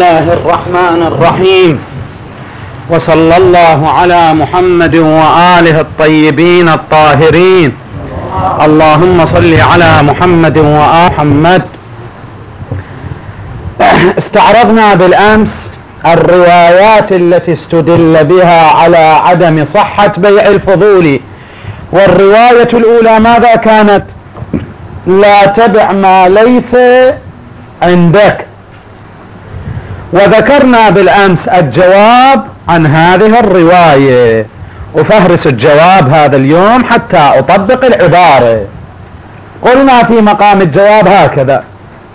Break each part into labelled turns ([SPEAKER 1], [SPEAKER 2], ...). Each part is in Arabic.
[SPEAKER 1] الله الرحمن الرحيم، وصلى الله على محمد وآله الطيبين الطاهرين. اللهم صل على محمد وآل محمد. استعرضنا بالأمس الروايات التي استدل بها على عدم صحة بيع الفضول، والرواية الأولى ماذا كانت؟ لا تبع ما ليس عندك. وذكرنا بالأمس الجواب عن هذه الرواية، وفهرس الجواب هذا اليوم حتى أطبق العبارة. قلنا في مقام الجواب هكذا: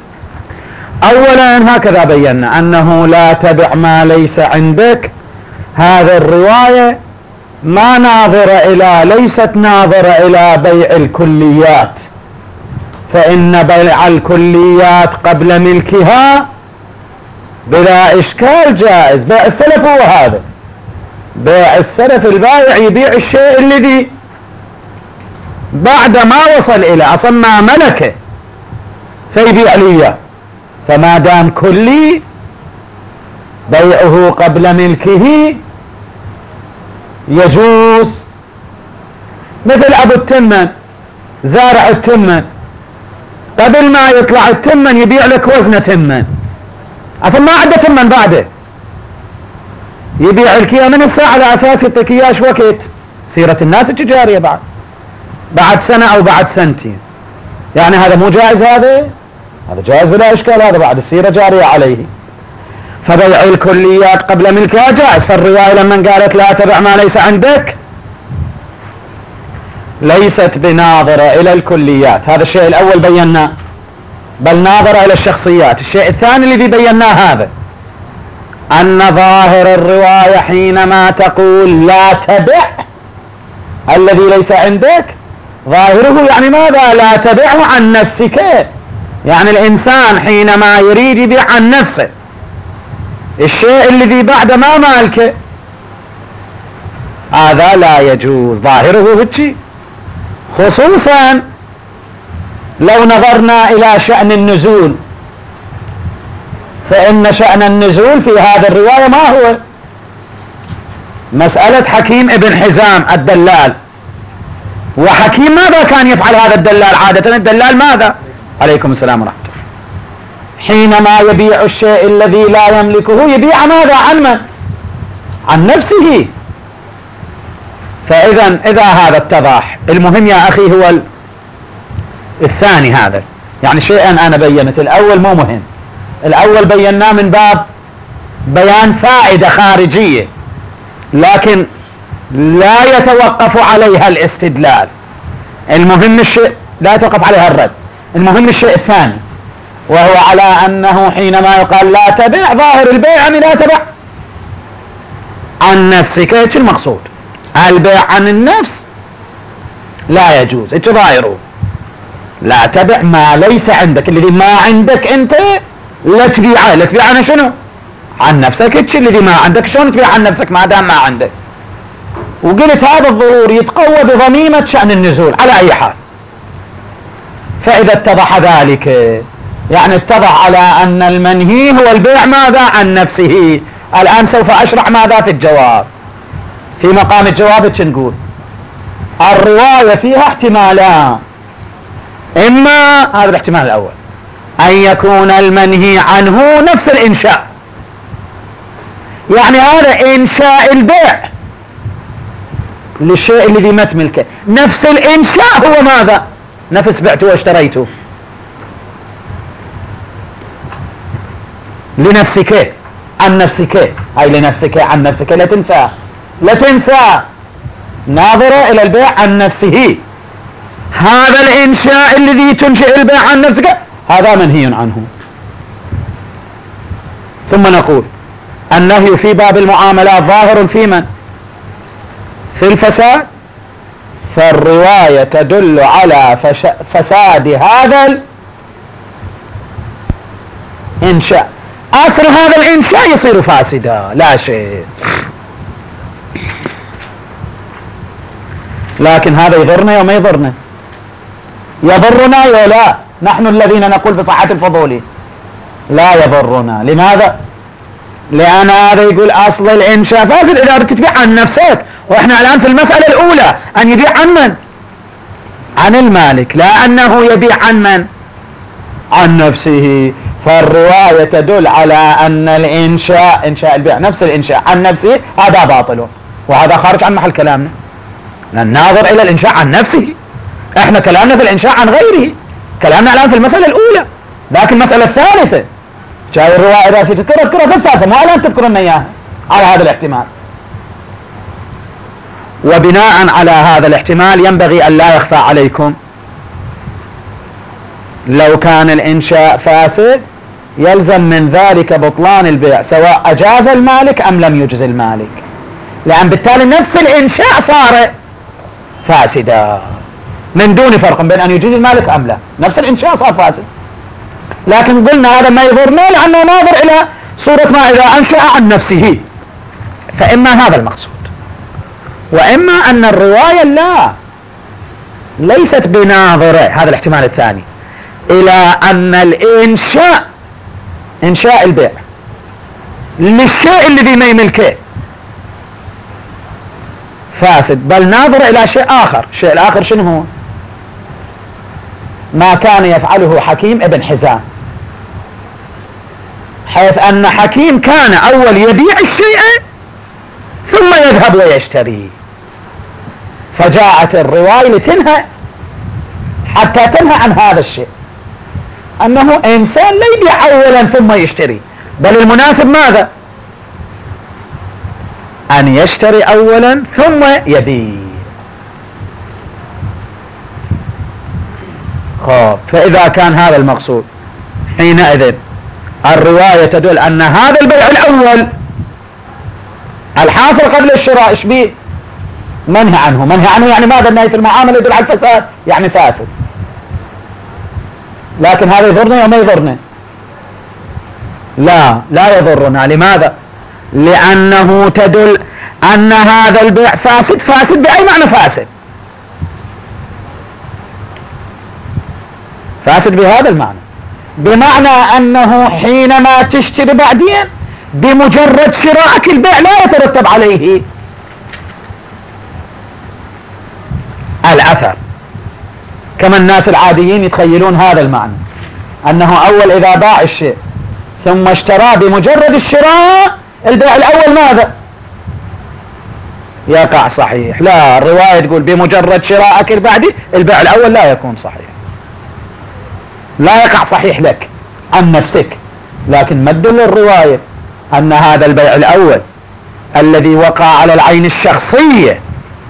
[SPEAKER 1] أولا هكذا بينا أنه لا تبع ما ليس عندك. هذه الرواية ما ليست ناظرة إلى بيع الكليات، فإن بيع الكليات قبل ملكها بلا إشكال جائز. بيع السلف هو هذا، بيع السلف البائع يبيع الشيء الذي بعد ما وصل إلى أصلا ما ملكه فيبيع لي، فما دام كلي بيعه قبل ملكه يجوز. مثل أبو التمن، زارع التمن، قبل ما يطلع التمن يبيع لك وزن تمن، أصلا ما عنده تمن بعده، يبيع لك من الساعة على أساس يعطيك إياه وقت سيرة الناس التجارية بعد سنة أو بعد سنتين. يعني هذا مو جائز، هذا جائز بلا إشكال، هذا بعد السيرة جارية عليه. فبيع الكليات قبل ملكها جائز. فالرواية لما قالت لا تبع ما ليس عندك ليست بناظرة إلى الكليات، هذا الشيء الأول بيناه، بل ناظرة إلى الشخصيات. الشيء الثاني الذي بيناه هذا أن ظاهر الرواية حينما تقول لا تبع الذي ليس عندك، ظاهره يعني ماذا؟ لا تبعه عن نفسك. يعني الإنسان حينما يريد يبيع عن نفسه الشيء الذي بعد ما مالكه، هذا لا يجوز، ظاهره هيك. خصوصا لو نظرنا إلى شأن النزول، فإن شأن النزول في هذا الرواية ما هو؟ مسألة حكيم ابن حزام الدلال. وحكيم ماذا كان يفعل هذا الدلال عادة؟ الدلال ماذا؟ عليكم السلام ورحمة الله. حينما يبيع الشيء الذي لا يملكه يبيع ماذا؟ عن من؟ عن نفسه. إذا هذا اتضح. المهم يا أخي هو الثاني هذا، يعني شيئا أنا بينت الأول مو مهم. الأول بيناه من باب بيان فائدة خارجية، لكن لا يتوقف عليها الاستدلال. المهم الشيء لا يتوقف عليها الرد. المهم الشيء الثاني، وهو على أنه حينما يقال لا تبع، ظاهر البيع يعني لا تبع عن نفسك، ايش المقصود؟ البيع عن النفس لا يجوز، ايش ظاهره؟ لا تبع ما ليس عندك، الذي ما عندك انت لا تبيعه. لا تبيع عن شنو؟ عن نفسك. ايش الذي ما عندك شلون تبيع عن نفسك ما دام ما عندك؟ وقلت هذا الظهور يتقوى بضميمة شأن النزول على اي حال. فاذا اتضح ذلك يعني اتضح على ان المنهي هو البيع ماذا؟ عن نفسه. الان سوف اشرح ماذا في الجواب. في مقام الجواب ايش نقول؟ الرواية فيها احتمالان: اما هذا الاحتمال الاول ان يكون المنهي عنه نفس الانشاء، يعني هذا انشاء البيع للشيء الذي ما تملكه، نفس الانشاء هو ماذا؟ نفس بعته واشتريته لنفسك عن نفسك، هاي لنفسك عن نفسك، لا تنسى ناظرة الى البيع عن نفسه. هذا الانشاء الذي تنشئ البيع عن نفسك هذا منهي عنه. ثم نقول النهي في باب المعاملات ظاهر في من؟ في الفساد. فالرواية تدل على فساد هذا الانشاء. اصل هذا الانشاء يصير فاسدا لا شيء. لكن هذا يضرنا وما يضرنا؟ يضرنا يا لا. نحن الذين نقول بصحة الفضول لا يضرنا. لماذا؟ لأن هذا يقول أصل الإنشاء فاسد إذا بدك تبيع عن نفسك، وإحنا الآن في المسألة الأولى أن يبيع عن من؟ عن المالك، لا أنه يبيع عن من؟ عن نفسه. فالرواية تدل على أن الإنشاء، إنشاء البيع نفس الإنشاء عن نفسه، هذا باطل، وهذا خارج عن محل كلامنا. نناظر إلى الإنشاء عن نفسه، إحنا كلامنا في الإنشاء عن غيره، كلامنا الآن في المسألة الأولى. لكن المسألة الثالثة جاي الرواية إذا تذكرها في الثالثة، ما الآن تذكرن إياها على هذا الاحتمال. وبناء على هذا الاحتمال ينبغي أن لا يخفى عليكم، لو كان الإنشاء فاسد يلزم من ذلك بطلان البيع سواء أجاز المالك أم لم يجز المالك، لأن بالتالي نفس الإنشاء صار فاسدا من دون فرق بين أن يجيز المالك أم لا، نفس الإنشاء صار فاسد. لكن قلنا هذا ما يضرنا لأنه ناظر إلى صورة ما إذا أنشأ عن نفسه، فإما هذا المقصود، وإما أن الرواية لا ليست بناظرة، هذا الاحتمال الثاني، إلى أن الإنشاء، إنشاء البيع للشيء الذي ما يملكه فاسد، بل ناظر إلى شيء آخر. الشيء الآخر شنو هو؟ ما كان يفعله حكيم ابن حزام، حيث أن حكيم كان أول يبيع الشيء ثم يذهب ويشتري، فجاءت الرواية لتنهى حتى تنهى عن هذا الشيء، أنه إنسان لا يبيع أولا ثم يشتري، بل المناسب ماذا؟ أن يشتري أولا ثم يبيع. فإذا كان هذا المقصود حينئذ الرواية تدل أن هذا البيع الأول الحاصل قبل الشراء إيش بيه؟ منهي عنه. منهي عنه يعني ماذا؟ النهي في المعاملة يدل على الفساد، يعني فاسد. لكن هذا يضرنا وما يضرنا؟ لا يضرنا. لماذا؟ لأنه تدل أن هذا البيع فاسد. فاسد بأي معنى فاسد؟ فاسد بهذا المعنى، بمعنى أنه حينما تشتري بعدين بمجرد شرائك البيع لا يترتب عليه الأثر، كما الناس العاديين يتخيلون هذا المعنى، أنه أول إذا باع الشيء ثم اشتراه بمجرد الشراء البيع الأول ماذا؟ يقع صحيح. لا، الرواية تقول بمجرد شرائك البعدي البيع الأول لا يكون صحيح، لا يقع صحيح لك عن نفسك. لكن ما تدل الرواية أن هذا البيع الأول الذي وقع على العين الشخصية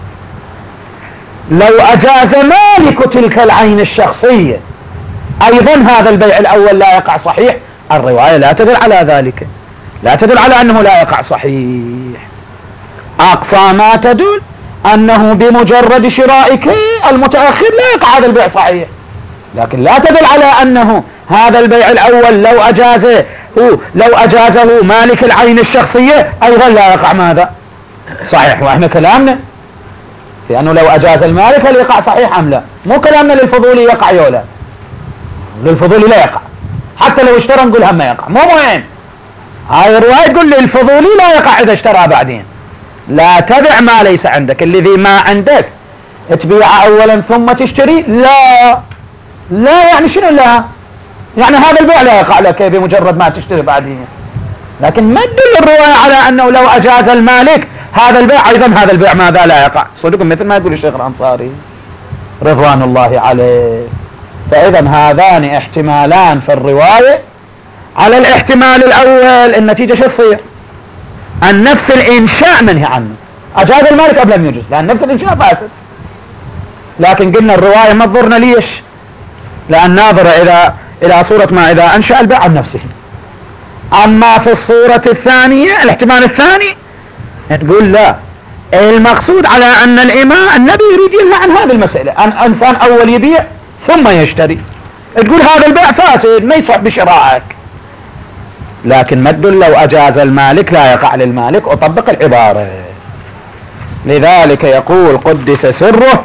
[SPEAKER 1] لو أجاز مالك تلك العين الشخصية أيضا هذا البيع الأول لا يقع صحيح. الرواية لا تدل على ذلك، لا تدل على أنه لا يقع صحيح. أقصى ما تدل أنه بمجرد شرائك المتأخر لا يقع هذا البيع صحيح، لكن لا تدل على أنه هذا البيع الأول لو أجازه مالك العين الشخصية أيضا لا يقع ماذا؟ صحيح. وإحنا كلامنا في أنه لو أجاز المالك هل يقع صحيح أم لا؟ مو كلامنا للفضولي يقع يولا، للفضولي لا يقع، حتى لو اشترى نقول هم يقع، مو مهم. هاي الرواية تقول للفضولي لا يقع إذا اشترى بعدين. لا تبع ما ليس عندك، الذي ما عندك تبيع أولا ثم تشتري. لا يعني شنو؟ لا يعني هذا البيع لا يقع لك بمجرد ما تشتري بعدين. لكن ما تدل الرواية على أنه لو أجاز المالك هذا البيع أيضا هذا البيع ماذا؟ لا يقع. صدقكم مثل ما يقول الشيخ الأنصاري رضوان الله عليه. فإذا هذان احتمالان في الرواية. على الاحتمال الأول النتيجة شو تصير؟ أن نفس الإنشاء منهي عنه، أجاز المالك قبل أن يجوز، لأن نفس الإنشاء فاسد. لكن قلنا الرواية ما تضرنا ليش؟ لأن ناظر إلى صورة ما إذا أنشأ البيع عن نفسه. أما في الصورة الثانية الاحتمال الثاني تقول لا، المقصود على أن النبي يريد ينهى عن هذه المسألة، أن إنسان أول يبيع ثم يشتري، تقول هذا البيع فاسد ما يصح بشرائك. لكن ما تدل لو أجاز المالك لا يقع للمالك، وطبق العبارة. لذلك يقول قدس سره: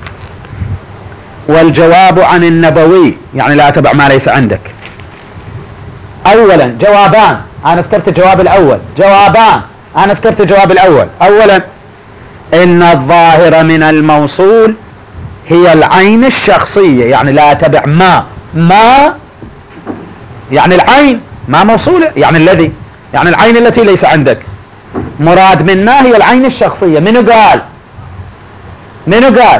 [SPEAKER 1] والجواب عن النبوي، يعني لا تبع ما ليس عندك، اولا جوابان، انا ذكرت الجواب الاول، جوابان انا ذكرت الجواب الاول. اولا ان الظاهر من الموصول هي العين الشخصية، يعني لا تبع ما يعني العين ما موصولة، يعني الذي، يعني العين التي ليس عندك. مراد من ما هي العين الشخصية. منو قال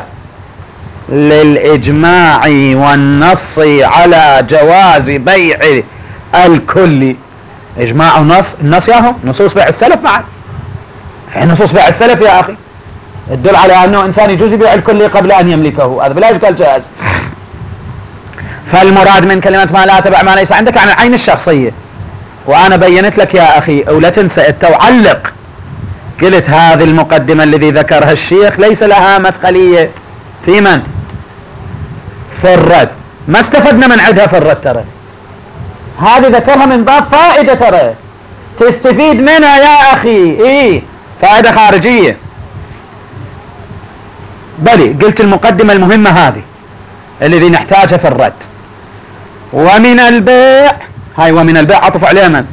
[SPEAKER 1] للإجماع والنص على جواز بيع الكل. إجماع ونص، النص ياهو نصوص بيع السلف معك، نصوص بيع السلف يا أخي تدل على أنه إنسان يجوز يبيع الكل قبل أن يملكه، هذا بلا إشكال جائز. فالمراد من كلمة ما لا تبع ما ليس عندك عن العين الشخصية. وأنا بينت لك يا أخي، ولا تنسى أنت وعلق، قلت هذه المقدمة الذي ذكرها الشيخ ليس لها مدخلية في من؟ في الرد، ما استفدنا من عندها في الرد، ترى هذه ذكرها من باب فائدة، ترى تستفيد منها يا أخي، فائدة خارجية. بلي قلت المقدمة المهمة هذه الذي نحتاجها في الرد. ومن البيع، هاي ومن البيع عطف عليه من؟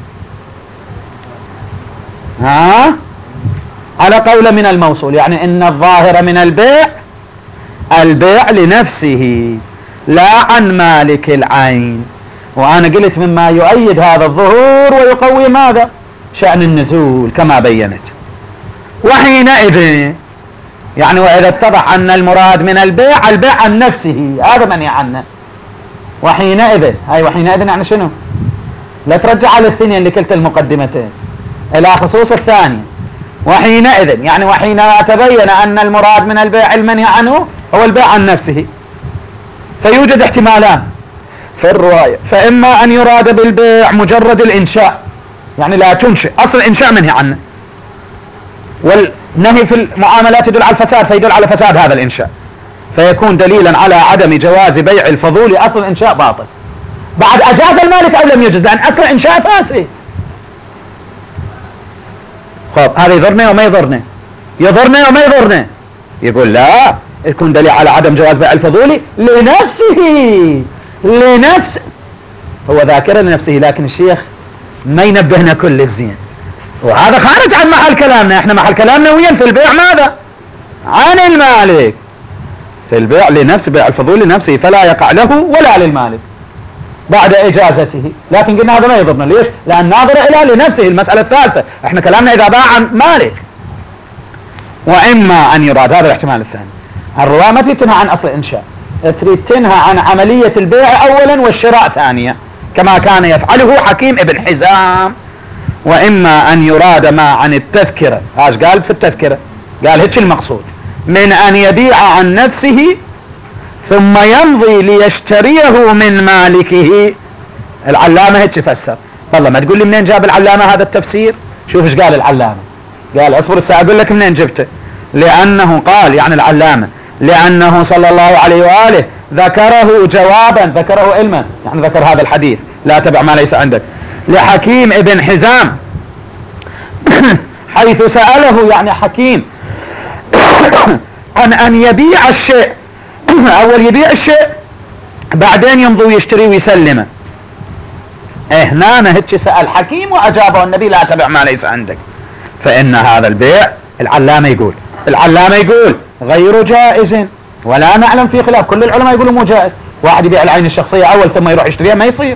[SPEAKER 1] على قول من الموصول، يعني ان الظاهر من البيع لنفسه لا عن مالك العين. وانا قلت مما يؤيد هذا الظهور ويقوي ماذا؟ شأن النزول كما بينت. وحينئذ يعني واذا اتضح ان المراد من البيع عن نفسه، هذا منهي عنه. وحينئذ، هاي وحينئذ يعني شنو؟ لا ترجع على الثانية اللي كلت المقدمتين الى خصوص الثاني. وحينئذ يعني وحينما تبين ان المراد من البيع المنهي عنه هو البيع عن نفسه، فيوجد احتمالان في الرواية. فاما ان يراد بالبيع مجرد الانشاء، يعني لا تنشئ، اصل الانشاء منهي عنه، والنهي في المعاملات يدل على الفساد، فيدل على فساد هذا الانشاء، فيكون دليلا على عدم جواز بيع الفضول، اصل الانشاء باطل. بعد اجاز المالك او لم يجز، لان اصل الانشاء فاسد. خب هذا يضرنا وما يضرنا؟ يضرنا وما يضرنا؟ يقول لا، يكون دليل على عدم جواز بيع الفضول لنفسه، هو ذاكر لنفسه. لكن الشيخ ما ينبهنا كل الزين، وهذا خارج عن محل كلامنا. احنا محل كلامنا وين؟ في البيع ماذا؟ عن المالك. في البيع لنفسه، بيع الفضول لنفسه، فلا يقع له ولا للمالك بعد اجازته. لكن قلنا هذا ما يضرنا، ليش؟ لان ناظر الى لنفسه. المسألة الثالثة احنا كلامنا اذا باع عن مالك. واما ان يراد، هذا الاحتمال الثاني، الرواية ما تريد تنهى عن اصل الانشاء، تريد تنهى عن عملية البيع اولا والشراء ثانيا، كما كان يفعله حكيم ابن حزام. واما ان يراد ما عن التذكرة، ايش قال في التذكرة؟ قال هيك المقصود، من ان يبيع عن نفسه ثم يمضي ليشتريه من مالكه. العلامة هيك فسر. والله ما تقول لي منين جاب العلامة هذا التفسير؟ شوف ايش قال العلامة. قال اصبر الساعة اقول لك منين جبته. لانه قال، يعني العلامة، لانه صلى الله عليه وآله ذكره جوابا، ذكره علما، يعني ذكر هذا الحديث لا تبع ما ليس عندك، لحكيم ابن حزام حيث سأله، يعني حكيم، عن ان يبيع الشيء اول يبيع الشيء بعدين يمضي ويشتري ويسلمه. هنا هيك سأل حكيم واجابه النبي لا تبع ما ليس عندك. فان هذا البيع العلامة يقول غير جائز، ولا نعلم فيه خلاف. كل العلماء يقولوا مو جائز، واحد يبيع العين الشخصية اول ثم يروح يشتريها، ما يصير.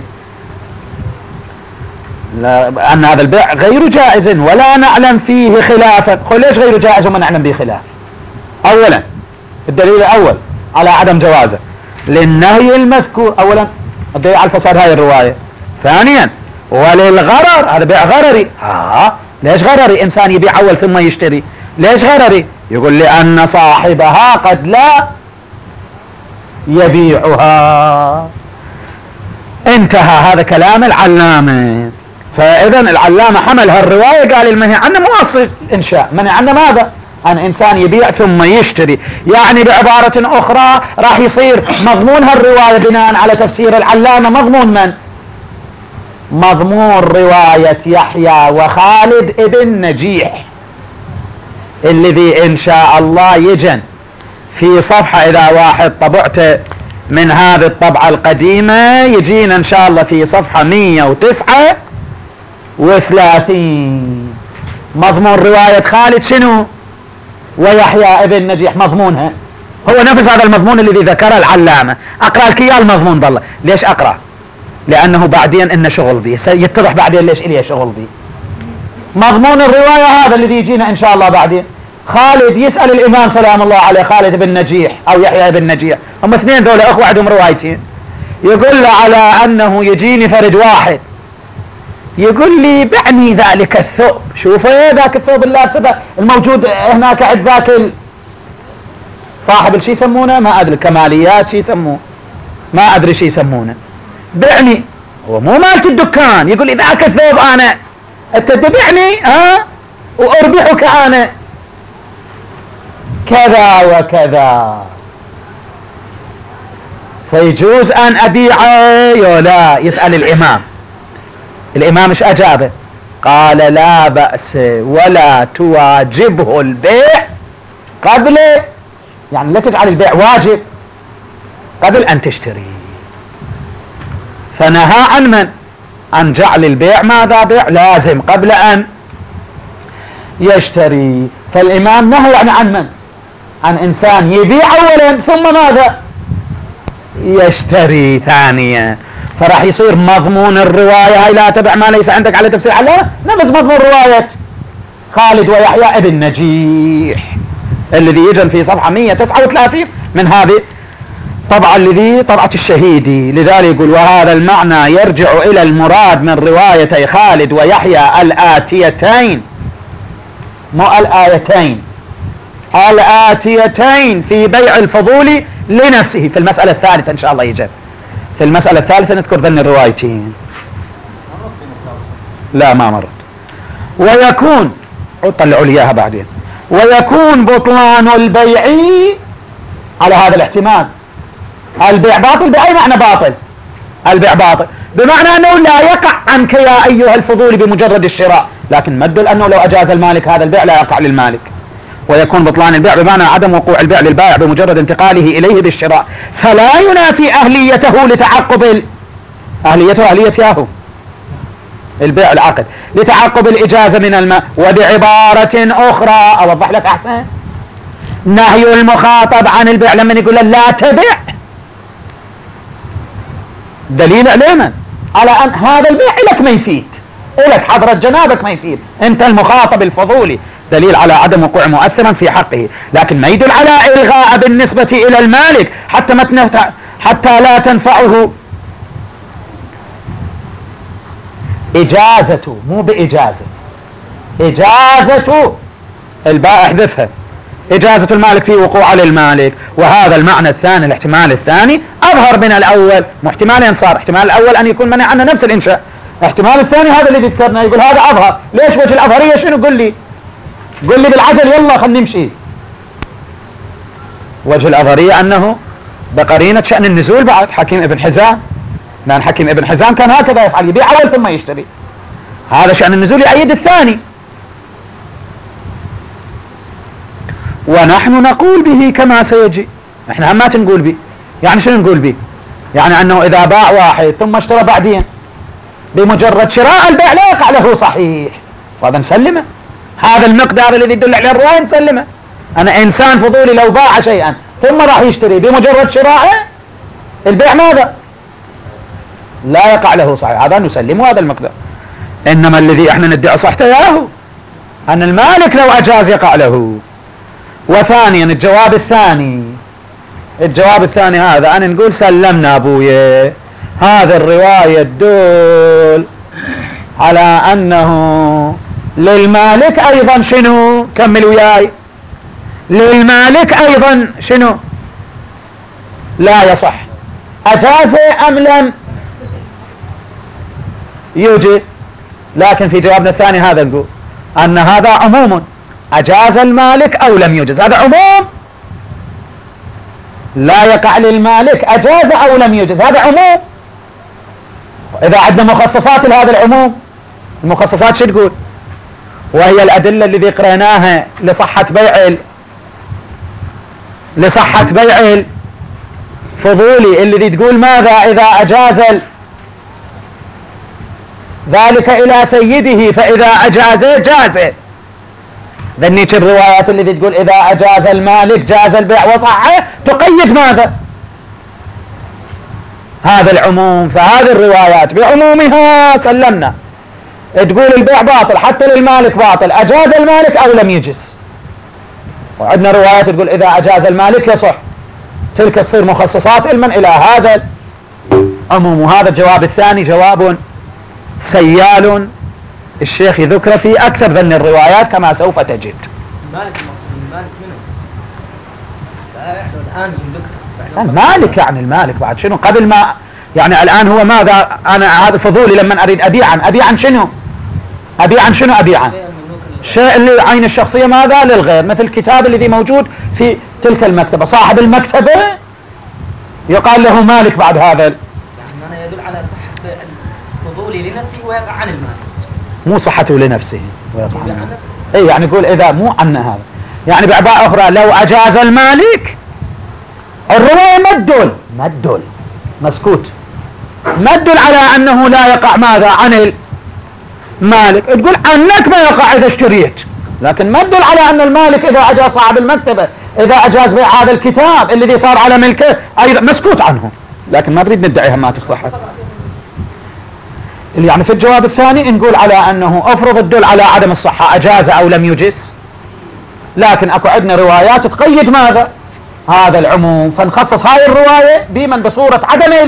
[SPEAKER 1] لا، ان هذا البيع غير جائز ولا نعلم فيه خلافا. قل ليش غير جائز وما نعلم به خلاف؟ اولا الدليل الاول على عدم جوازه للنهي المذكور، اولا الدليل على الفساد هاي الرواية. ثانيا وللغرر، هذا بيع غرري. ليش غرري؟ انسان يبيع اول ثم يشتري، ليش غرري؟ يقول لان صاحبها قد لا يبيعها. انتهى هذا كلام العلامة. فاذا العلامة حمل هالرواية قال المنهي عنه مو اصل انشاء، منهي عنه ماذا؟ ان انسان يبيع ثم يشتري. يعني بعبارة اخرى راح يصير مضمون هالرواية بناء على تفسير العلامة مضمون من؟ مضمون رواية يحيى وخالد ابن نجيح، الذي ان شاء الله يجن في صفحة، اذا واحد طبعته من هذه الطبعة القديمة يجينا ان شاء الله في صفحة 139 مضمون رواية خالد شنو ويحيى ابن نجيح. مضمونها هو نفس هذا المضمون الذي ذكره العلامة. اقرأ لك اياه المضمون بالله. ليش اقرأ؟ لانه بعدين ان شغل به سيتضح بعدين ليش اليه شغل به. مضمون الرواية هذا الذي يجينا ان شاء الله بعدين. خالد يسأل الامام سلام الله عليه خالد بن نجيح او يحيى بن نجيح، هم اثنين دول اخوة عندهم روايتين. يقول له على انه يجيني فرد واحد يقول لي بعني ذلك الثوب. شوفوا ذاك الثوب اللابسه الموجود هناك عند ذاك صاحب الشي يسمونه ما ادري الكماليات شي يسموه ما ادري شي يسمونه. بعني هو مو مالت الدكان. يقول لي ذاك الثوب انا انت تبعني واربحك انا كذا وكذا. فيجوز ان ابيعه يا لا؟ يسأل الامام. الامام ايش اجابه؟ قال لا بأس ولا تواجبه البيع قبل، يعني لا تجعل البيع واجب قبل ان تشتري. فنهى عن من؟ عن جعل البيع ماذا؟ بيع لازم قبل ان يشتري. فالامام نهى يعني عن من؟ عن انسان يبيع اولا ثم ماذا؟ يشتري ثانيا. فراح يصير مضمون الرواية هاي لا تبع ما ليس عندك على تفسير على نفس مضمون رواية خالد ويحيى ابن نجيح الذي يجن في صفحة 139 من هذه طبعا الذي طبعة الشهيدي. لذلك يقول وهذا المعنى يرجع الى المراد من روايتي خالد ويحيى الآتيتين، مو الآيتين، الآتيتين في بيع الفضول لنفسه. في المسألة الثالثة ان شاء الله يجب في المسألة الثالثة نذكر ذن الروايتين. لا ما مرت. ويكون طلعوا لي اياها بعدين. ويكون بطلان البيع على هذا الاحتمال. البيع باطل بأي معنى باطل؟ البيع باطل بمعنى انه لا يقع عنك يا ايها الفضول بمجرد الشراء، لكن ما تدل انه لو اجاز المالك هذا البيع لا يقع للمالك. ويكون بطلان البيع بمعنى عدم وقوع البيع للبائع بمجرد انتقاله إليه بالشراء، فلا ينافي أهليته لتعقب أهلية ياهو البيع العقد لتعقب الإجازة من الماء. وبعبارة أخرى أوضح لك أحسن، نهي المخاطب عن البيع لما يقول لا تبيع دليل علما على أن هذا البيع لك ما يفيد، لك حضرة جنابك ما يفيد، أنت المخاطب الفضولي، دليل على عدم وقوع مؤثرا في حقه، لكن ما يدل على إلغاء بالنسبة إلى المالك حتى لا تنفعه إجازته، مو بإجازة، إجازة البائع احذفها، إجازة المالك في وقوع للمالك. وهذا المعنى الثاني الاحتمال الثاني أظهر من الأول، محتمالين صار، احتمال الأول أن يكون منع عنا نفس الإنشاء، احتمال الثاني هذا اللي ذكرنا يقول هذا أظهر. ليش وجه الأظهرية شنو؟ قل لي بالعجل يلا خلينا نمشي. وجه الأظهرية أنه بقرينة شأن النزول بعد حكيم ابن حزام، لأن حكيم ابن حزام كان هكذا يفعل، يبيع أول ثم يشتري، هذا شأن النزول يؤيد الثاني. ونحن نقول به كما سيجي، احنا همات نقول به. يعني شنو نقول به؟ يعني أنه إذا باع واحد ثم اشترى بعدين بمجرد شراء البيع لا يقع له صحيح، وهذا نسلمه، هذا المقدار الذي يدل عليه الرواية نسلمه. أنا إنسان فضولي لو باع شيئا ثم راح يشتري بمجرد شرائه البيع ماذا؟ لا يقع له صحيح، هذا نسلمه هذا المقدار. إنما الذي احنا ندعي صحته ياهو أن المالك لو أجاز يقع له. وثانيا الجواب الثاني هذا أنا نقول سلمنا أبويا، هذه الرواية تدل على أنه للمالك أيضا شنو؟ كمل وياي، للمالك أيضا شنو؟ لا يصح، أجاز أم لم يوجد. لكن في جوابنا الثاني هذا نقول أن هذا عموم، أجاز المالك أو لم يجز، هذا عموم لا يقع للمالك أجاز أو لم يجز، هذا عموم. إذا عندنا مخصصات لهذا العموم، المخصصات شو تقول؟ وهي الأدلة التي قرأناها لصحة بيع فضولي اللي تقول ماذا إذا أجاز ذلك إلى سيده فإذا أجازه جازه. ذنيك الروايات اللي تقول إذا أجاز المالك جاز البيع وصحه تقيد ماذا؟ هذا العموم. فهذه الروايات بعمومها سلمنا، تقول البيع باطل حتى للمالك باطل، أجاز المالك أو لم يجز. وعندنا روايات تقول إذا أجاز المالك يصح، تلك تصير مخصصات علما إلى هذا العموم. وهذا الجواب الثاني جواب سيال الشيخ يذكر في أكثر ذن الروايات كما سوف تجد.
[SPEAKER 2] المالك منه الآن
[SPEAKER 1] المالك يعني المالك بعد شنو قبل ما يعني الآن هو ماذا؟ أنا هذا فضولي لما أريد أبيع عن شنو؟ أبيع عن شيء اللي عين الشخصية ماذا للغير، مثل الكتاب الذي موجود في تلك المكتبة، صاحب المكتبة يقال له مالك بعد هذا.
[SPEAKER 2] يعني أنا يدل على صحة الفضولي لنفسه ويقع عن المالك،
[SPEAKER 1] مو صحته لنفسه ويقع عن المالك. اي يعني يقول إذا مو عنا هذا، يعني بعبارة أخرى لو أجاز المالك الرواية مدل مسكوت، مدل على أنه لا يقع ماذا عن المالك، تقول عنك ما يقع إذا اشتريت، لكن مدل على أن المالك إذا أجاز صاحب المكتبة إذا أجاز بيع هذا الكتاب الذي صار على ملكه أيضا مسكوت عنه، لكن ما نريد ندعيها ما تصلحها. يعني في الجواب الثاني نقول على أنه أفرض الدل على عدم الصحة أجاز أو لم يجز، لكن أكو عندنا روايات تقيد ماذا هذا العموم، فنخصص هاي الرواية بمن بصورة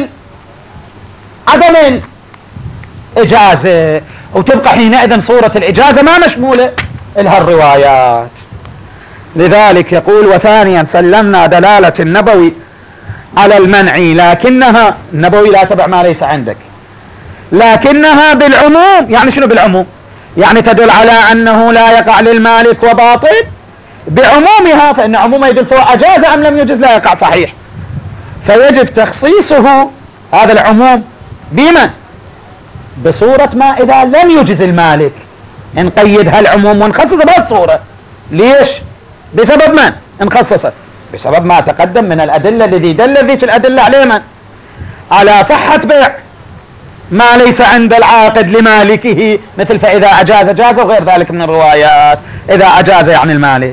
[SPEAKER 1] عدم الإجازة، وتبقى حينئذ صورة الإجازة ما مشمولة لها الروايات. لذلك يقول وثانيا سلمنا دلالة النبوي على المنع، لكنها النبوي لا تبع ما ليس عندك، لكنها بالعموم. يعني شنو بالعموم؟ يعني تدل على أنه لا يقع للمالك وباطل بعمومها، فإن عمومها يدل سواء أجاز أم لم يجز لا يقع صحيح، فيجب تخصيصه هذا العموم بمن؟ بصورة ما إذا لم يجز المالك نقيد هالعموم ونخصصه بهالصورة. ليش؟ بسبب من نخصصه؟ بسبب ما تقدم من الأدلة الذي دل ذيك الأدلة عليه من؟ على صحة بيع ما ليس عند العاقد لمالكه، مثل فإذا أجاز جاز وغير ذلك من الروايات، إذا أجاز يعني المالك.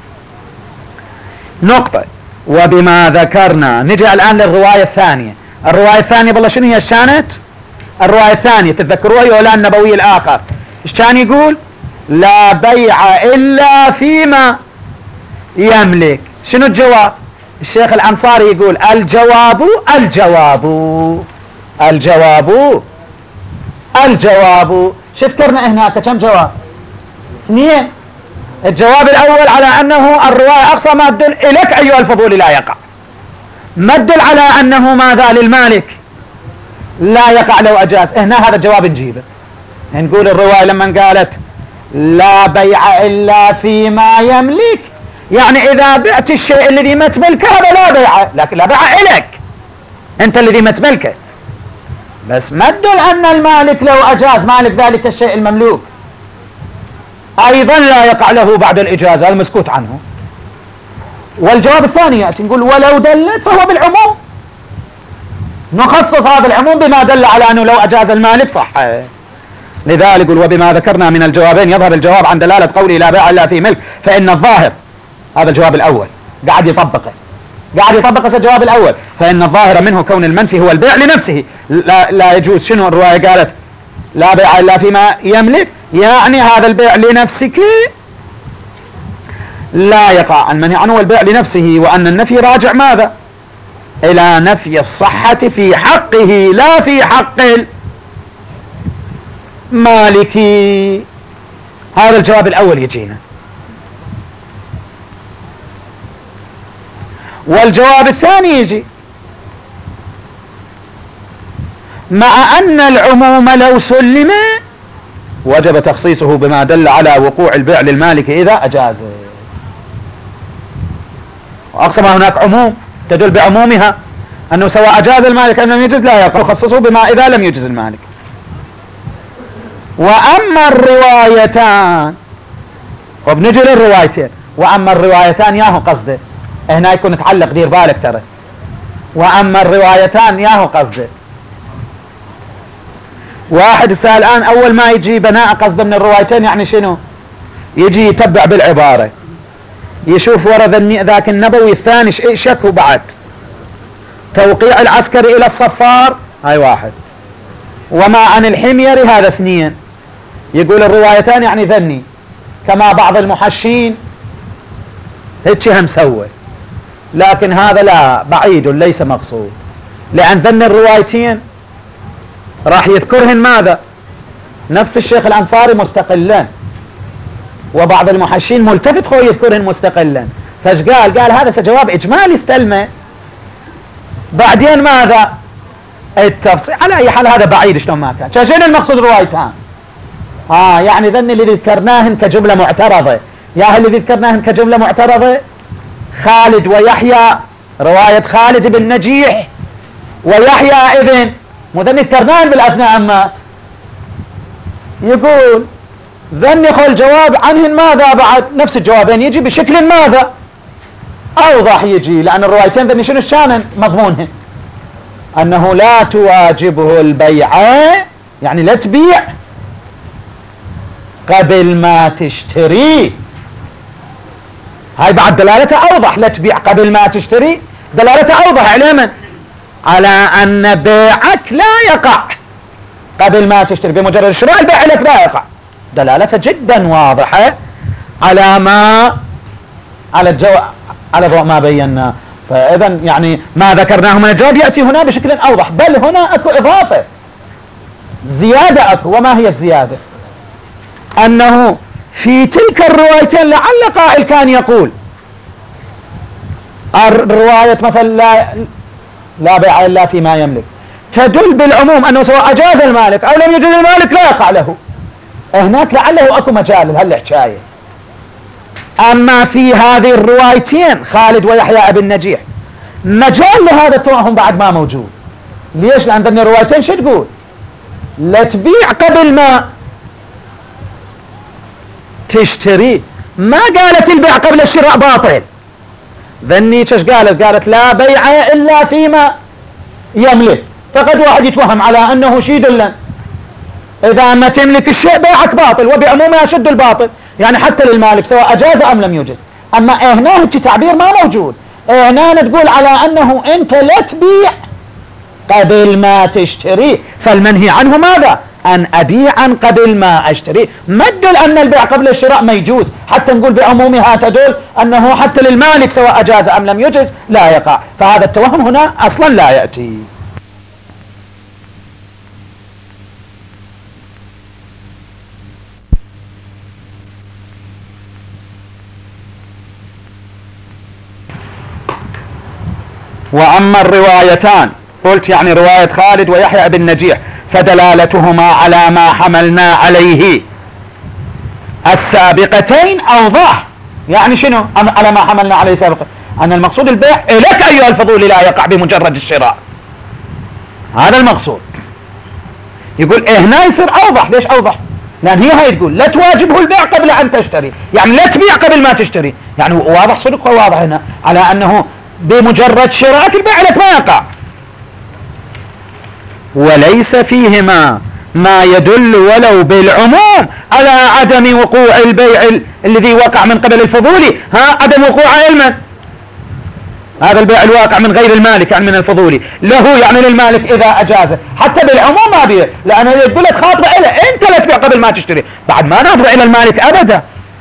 [SPEAKER 1] نقطة. وبما ذكرنا نجي الآن للرواية الثانية. الرواية الثانية بالله شنو هي الشانت؟ الرواية الثانية تتذكروها يقول النبوي الآخر إيش كان يقول؟ لا بيع إلا فيما يملك. شنو الجواب؟ الشيخ الأنصاري يقول الجواب شفترنا هناك كم جواب؟ 2. الجواب الأول على أنه الرواية أقصى ما تدل إليك أيها الفضول لا يقع، ما تدل على أنه ماذا للمالك لا يقع لو أجاز. هنا هذا الجواب نجيبه، نقول الرواية لما قالت لا بيع إلا فيما يملك، يعني إذا بعت الشيء الذي ما تملكه هذا لا بيع، لكن لا بيع إليك أنت الذي ما تملكه، بس ما تدل أن المالك لو أجاز مالك ذلك الشيء المملوك أيضا لا يقع له بعد الإجازة المسكوت عنه. والجواب الثاني يأتي نقول ولو دلت فهو بالعموم، نخصص هذا العموم بما دل على أنه لو أجاز المالك صح. لذلك يقول وبما ذكرنا من الجوابين يظهر الجواب عن دلالة قوله لا بيع إلا في ملك، فإن الظاهر هذا الجواب الأول قاعد يطبق الجواب الأول، فإن الظاهر منه كون المنفي هو البيع لنفسه لا يجوز. شنو الرواية قالت؟ لا بيع إلا فيما يملك، يعني هذا البيع لنفسك لا يقع. المنهي عنه هو البيع لنفسه، وأن النفي راجع ماذا؟ إلى نفي الصحة في حقه لا في حق المالك. هذا الجواب الأول يجينا. والجواب الثاني يجي مع أن العموم لو سلم وجب تخصيصه بما دل على وقوع البيع للمالك إذا أجاز. وأقسم هناك عموم تدل بعمومها أنه سواء أجاز المالك أم لم يجز لا يقع، خصصه بما إذا لم يجز المالك. وأما الروايتان، وبنجي للروايتين، وأما الروايتان ياهو قصده هنا يكون نتعلق دير بالك ترى. وأما الروايتان ياهو قصده. واحد سأل الآن أول ما يجي بناء قصده من الروايتين يعني شنو؟ يجي يتبع بالعبارة يشوف ورا ذاك النبوي الثاني شكو بعد توقيع العسكري إلى الصفار هاي واحد، وما عن الحميري هذا اثنين. يقول الروايتان يعني ذني، كما بعض المحشين هيك هم سوى، لكن هذا لا، بعيد ليس مقصود، لأن ذن الروايتين راح يذكرهن ماذا؟ نفس الشيخ الأنصاري مستقلا، وبعض المحشين ملتفت خو يذكرهن مستقلا. فايش قال هذا جواب إجمالي استلمه، بعدين ماذا؟ التفصيل. على أي حال هذا بعيد شلون ما كان. شنو المقصود روايتان؟ يعني ذن اللي ذكرناهن كجملة معترضة، يا اللي ذكرناهن كجملة معترضة خالد ويحيى، رواية خالد بن نجيح ويحيى ابن مذن ذكرناهن بالأثناء مات. يقول ذن خو الجواب عنهن ماذا بعد؟ نفس الجوابين يجي بشكل ماذا؟ أوضح يجي، لأن الروايتين ذن شنو الشان مضمونهن؟ أنه لا تواجبه البيعة، يعني لا تبيع قبل ما تشتري. هاي بعد دلالته أوضح، لا تبيع قبل ما تشتري، دلالته أوضح على من؟ على أن بيعك لا يقع قبل ما تشتري، بمجرد الشراء البيع لك لا يقع، دلالته جدا واضحة على ما على ضوء ما بينا. فإذا يعني ما ذكرناه من الجواب يأتي هنا بشكل أوضح، بل هنا أكو إضافة زيادة أكو. وما هي الزيادة؟ أنه في تلك الروايتين لعل قائل كان يقول الرواية مثلا لا بيع إلا فيما يملك تدل بالعموم أنه سواء أجاز المالك أو لم يجوز المالك لا يقع له. هناك لعله أكو مجال لهالحكاية. أما في هذه الروايتين خالد ويحيى ابن نجيح مجال لهذا التوهم بعد ما موجود. ليش؟ لأن ذني الروايتين شو تقول؟ لا تبيع قبل ما تشتري، ما قالت البيع قبل الشراء باطل. ذني ايش قالت لا بيع إلا فيما يملك. فقد واحد يتوهم على أنه شي دلا إذا ما تملك الشيء بيعك باطل، وبعمومها شد الباطل، يعني حتى للمالك سواء أجاز أم لم يجز. أما هنا تعبير ما موجود، هنا تقول على أنه أنت لا تبيع قبل ما تشتري، فالمنهي عنه ماذا؟ أن أبيعا قبل ما أشتري. ما تدل أن البيع قبل الشراء ما يجوز، حتى نقول بعمومها تدل أنه حتى للمالك سواء أجاز أم لم يجز لا يقع. فهذا التوهم هنا أصلا لا يأتي. وأما الروايتان قلت يعني رواية خالد ويحيى بن نجيح فدلالتهما على ما حملنا عليه السابقتين أوضح. يعني شنو على ما حملنا عليه سابقا؟ أن المقصود البيع لك أيها الفضول لا يقع بمجرد الشراء، هذا المقصود. يقول هنا يصير أوضح. ليش أوضح؟ لأن هي تقول لا تواجبه البيع قبل أن تشتري، يعني لا تبيع قبل ما تشتري، يعني واضح صدق وواضح هنا على أنه بمجرد شراء البيع لك ما يقع. وليس فيهما ما يدل ولو بالعموم على عدم وقوع البيع الذي وقع من قبل الفضولي. عدم وقوع علما هذا البيع الواقع من غير المالك، يعني من الفضولي له، يعني للمالك إذا أجازه. حتى بالعموم ما بيع، لأنه يقول لك خاطبة إله أنت لا تبيع قبل ما تشتري، بعد ما ناظر إلى المالك أبدا.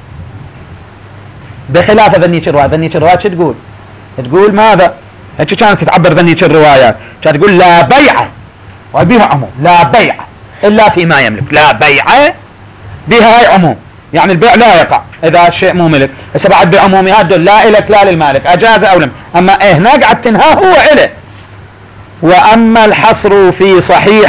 [SPEAKER 1] بخلاف ذنيك الروايات شو تقول؟ تقول ماذا؟ هيك كانت تتعبر ذنيك الروايات، كانت تقول لا بيع، وبها عموم، لا بيع إلا فيما يملك، لا بيع بها عموم، يعني البيع لا يقع إذا الشيء مو ملك. هسه بعد بعمومها تدل لا إلك لا للمالك أجاز أو لم. أما هنا قاعد تنهى هو إله. وأما الحصر في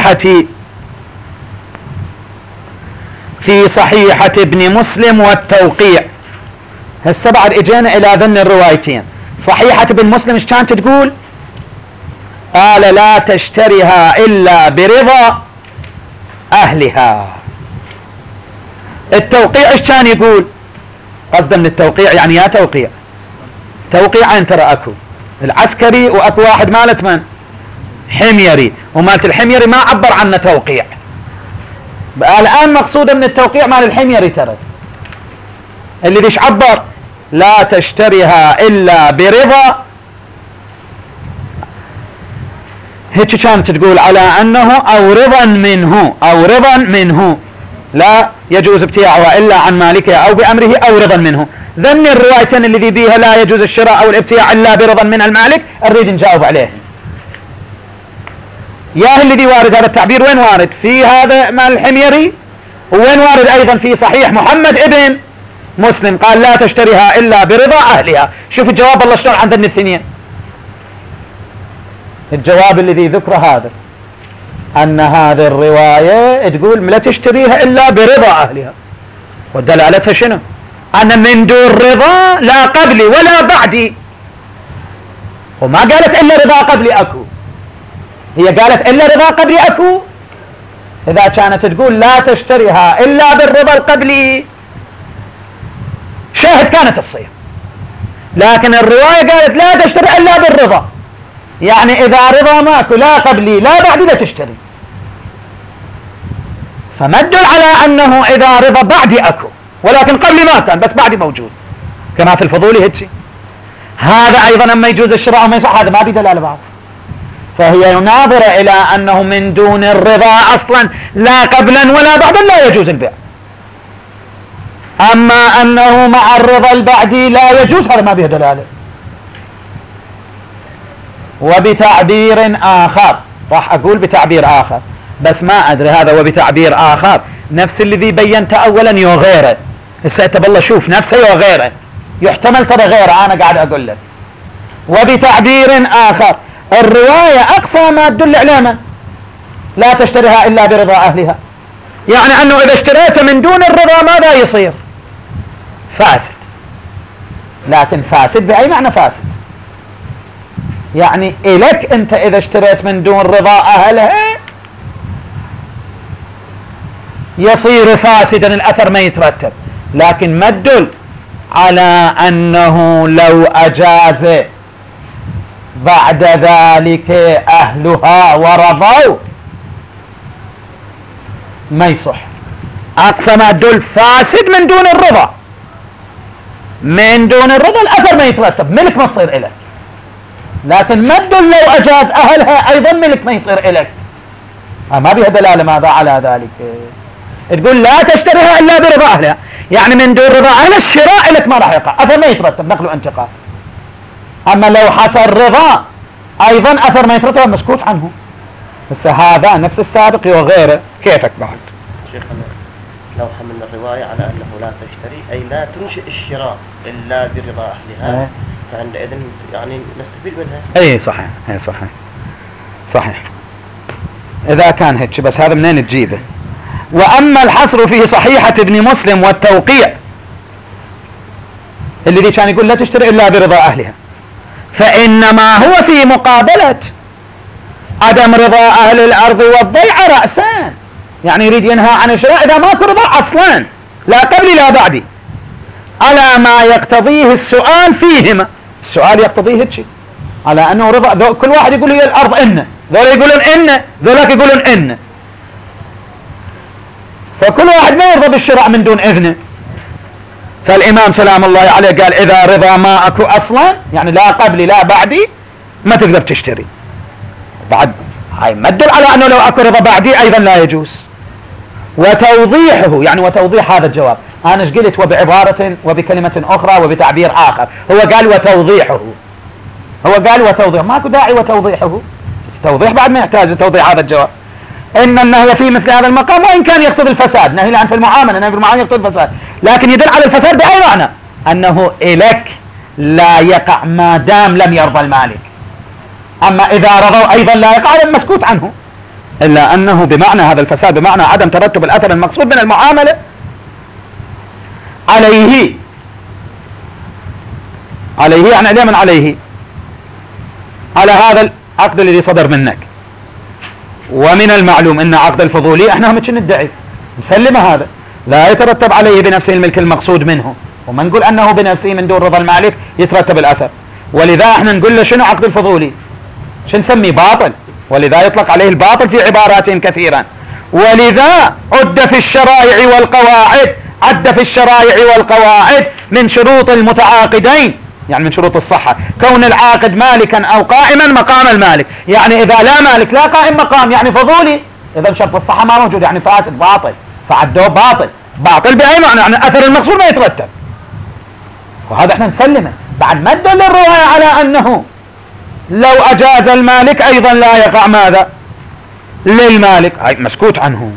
[SPEAKER 1] صحيحة ابن مسلم والتوقيع، هسه بعد اجينا إلى ذن الروايتين. صحيحة ابن مسلم ايش كانت تقول؟ قال لا تشتريها إلا برضا أهلها. التوقيع ايش كان يقول؟ قصدا من التوقيع يعني يا توقيع أن ترى أكو العسكري واكو واحد مالت من حميري، ومالت الحميري ما عبر عنه توقيع. الان مقصوده من التوقيع مال الحميري ترى اللي ليش عبر لا تشتريها الا برضا، هيك كانت تقول على انه او رضا منه لا يجوز ابتياعها الا عن مالكها او بامره او رضا منه. ذن الروايتين اللي بيها لا يجوز الشراء او الابتياع الا برضا من المالك نريد نجاوب عليه. يا الذي وارد هذا التعبير وين وارد؟ في هذا مال الحميري، وين وارد ايضا في صحيح محمد ابن مسلم قال لا تشتريها الا برضا اهلها. شوف الجواب الله شلون عند الاثنين. الجواب الذي ذكر هذا ان هذه الرواية تقول لا تشتريها الا برضا اهلها، ودلالتها شنو؟ ان من دون رضا لا قبلي ولا بعدي، وما قالت الا رضا قبلي اكو، هي قالت الا رضا قبلي اكو. اذا كانت تقول لا تشتريها الا بالرضا القبلي شاهد كانت تصير، لكن الرواية قالت لا تشتري الا بالرضا، يعني اذا رضا ماكو لا قبلي لا بعدي لا تشتري. فما تدل على انه اذا رضا بعدي اكو، ولكن قبلي ما كان بس بعدي موجود، كما في الفضولي هيك. هذا ايضا اما يجوز الشراء وما يصح هذا ما بدلاله بعض. فهي ناظرة الى انه من دون الرضا اصلا لا قبلا ولا بعدا لا يجوز البيع، اما انه مع الرضا البعدي لا يجوز هذا ما به دلاله. وبتعبير اخر، راح اقول بتعبير اخر بس ما ادري هذا وبتعبير اخر نفس الذي بينته اولا يو غيره. هسه بالله شوف نفسه يو غيره، يحتمل ترى غيره انا قاعد اقول لك. وبتعبير اخر الرواية اقصى ما تدل على لا تشتريها الا برضا اهلها، يعني انه اذا اشتريت من دون الرضا ماذا يصير؟ فاسد. لكن فاسد باي معنى فاسد؟ يعني الك انت اذا اشتريت من دون رضا اهلها يصير فاسدا، الاثر ما يترتب. لكن ما تدل على انه لو اجاز بعد ذلك اهلها ورضوا ما يصح. اقصى ما تدل فاسد من دون الرضا، من دون الرضا الاثر ما يترتب، ملك ما تصير الك. لكن ما تدل لو اجاز اهلها ايضا ملك ما يصير الك، ما بها دلاله ماذا على ذلك. تقول لا تشتريها الا برضا اهلها، يعني من دون رضا اهلها الشراء لك ما راح يقع، اثر ما يترتب نقل وانتقال. اما لو حصل رضا ايضا اثر ما يترتب مسكوت عنه. بس هذا نفس السابق وغيره كيفك بعد.
[SPEAKER 3] شيخنا لو حملنا الرواية على انه لا تشتري اي لا تنشئ الشراء الا برضا اهلها، فعندئذ يعني نستفيد منها.
[SPEAKER 1] اي صحيح، اي صحيح اذا كان هيك. بس هذا منين تجيبه؟ واما الحصر فيه صحيحة ابن مسلم والتوقيع الذي كان يقول لا تشتري الا برضا اهلها، فانما هو في مقابلة عدم رضا اهل الارض والضيعة رأسان، يعني يريد ينهى عن الشراء اذا ماكو رضا اصلا لا قبلي لا بعدي، على ما يقتضيه السؤال فيهما. السؤال يقتضيه هيك على انه رضا، كل واحد يقول هي الارض ان، ذولا يقولون ان، ذولاك يقولون ان، فكل واحد ما يرضى بالشراء من دون اذنه. فالامام سلام الله عليه قال اذا رضا ما اكو اصلا، يعني لا قبلي لا بعدي، ما تقدر تشتري. بعد هاي ما تدل على انه لو اكو رضا بعدي ايضا لا يجوز. وتوضيحه، يعني وتوضيح هذا الجواب، انا ايش قلت؟ وبعبارة وبكلمة اخرى وبتعبير اخر. هو قال وتوضيحه، هو قال وتوضيح، ماكو داعي وتوضيحه، توضيح بعد ما يحتاج توضيح هذا الجواب. ان النهي في مثل هذا المقام وان كان يقتضي الفساد، نهي عن في المعاملة، نهي في المعاملة يقتضي الفساد، لكن يدل على الفساد باي معنى؟ انه الك لا يقع ما دام لم يرضى المالك، اما اذا رضوا ايضا لا يقع المسكوت عنه، الا انه بمعنى هذا الفساد بمعنى عدم ترتب الاثر المقصود من المعاملة عليه يعني اليمن عليه على هذا العقد الذي صدر منك. ومن المعلوم ان عقد الفضولي احنا هم ندعي مسلمة هذا لا يترتب عليه بنفسه الملك المقصود منه، وما نقول انه بنفسه من دون رضا المالك يترتب الاثر، ولذا احنا نقول له شنو عقد الفضولي؟ شو نسميه؟ باطل، ولذا يطلق عليه الباطل في عبارات كثيرة. ولذا عد في الشرائع والقواعد من شروط المتعاقدين، يعني من شروط الصحة كون العاقد مالكا أو قائما مقام المالك، يعني إذا لا مالك لا قائم مقام يعني فضولي، إذا شرط الصحة ما موجود يعني فاسد باطل، فعدوه باطل بأي معنى؟ يعني أثر المقصود ما يترتب، وهذا احنا نسلمه. بعد ما تدل الرواية على أنه لو أجاز المالك أيضا لا يقع ماذا؟ للمالك، هاي مسكوت عنه.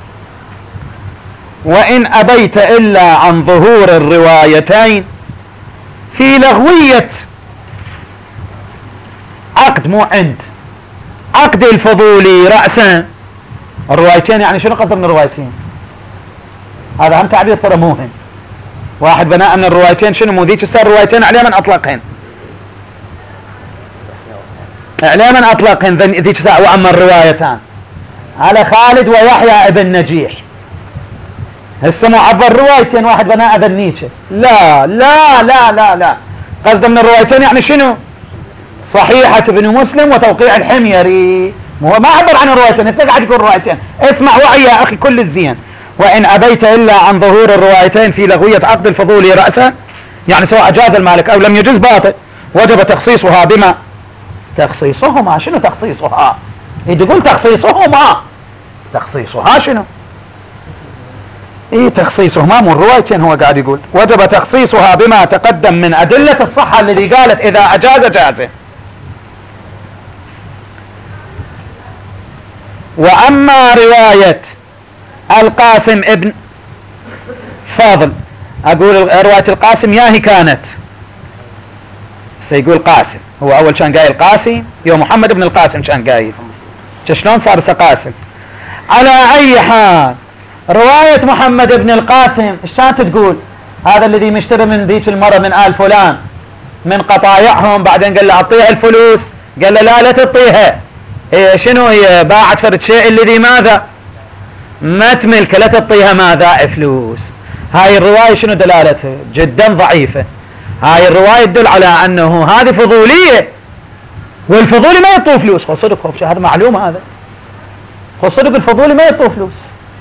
[SPEAKER 1] وإن أبيت إلا عن ظهور الروايتين في لغوية عقد، مو عند عقد الفضولي رأسا. الروايتين يعني شنو قصد من الروايتين؟ هذا هم تعبير ترى مهم. واحد بناء ان الروايتين شنو؟ مو ذيك السنة الروايتين على من اطلقهن؟ على من اطلقهن ذيك الساعة؟ واما الروايتان على خالد ويحيى ابن نجيح. هسه معبر روايتين واحد بناء ابن نيتشه. لا لا لا لا لا، قصد من الروايتين يعني شنو؟ صحيحة ابن مسلم وتوقيع الحميري. هو ما عبر عن الروايتين، هسه قاعد يقول الروايتين. اسمع وعي يا اخي كل الزين. وإن أبيت إلا عن ظهور الروايتين في لغوية عقد الفضولي رأسا، يعني سواء جاز المالك أو لم يجز باطل، وجب تخصيصها بما؟ تخصيصهما. شنو تخصيصها؟ يقول تخصيصها شنو؟ تخصيصهما مو الروايتين. هو قاعد يقول وجب تخصيصها بما تقدم من أدلة الصحة الذي قالت إذا أجاز جازه. وأما رواية القاسم ابن فاضل، أقول رواية القاسم ياهي كانت، سيقول قاسم، هو أول كان قايل قاسم، يوم محمد بن القاسم كان قايل، شلون صار قاسم؟ على أي حال رواية محمد بن القاسم ايش كانت تقول؟ هذا الذي مشتري من ذيك المرة من آل فلان من قطايعهم، بعدين قال له أعطيها الفلوس، قال له لا تعطيها. شنو هي؟ باعت فرد شيء الذي ماذا؟ ما تملك، لا تعطيها ماذا؟ فلوس. هاي الرواية شنو دلالتها؟ جدا ضعيفة. هاي الرواية تدل على أنه هذه فضولية، والفضولي ما يعطوه فلوس. خو صدق هذا معلوم، هذا خو صدق الفضولي ما يعطوه فلوس،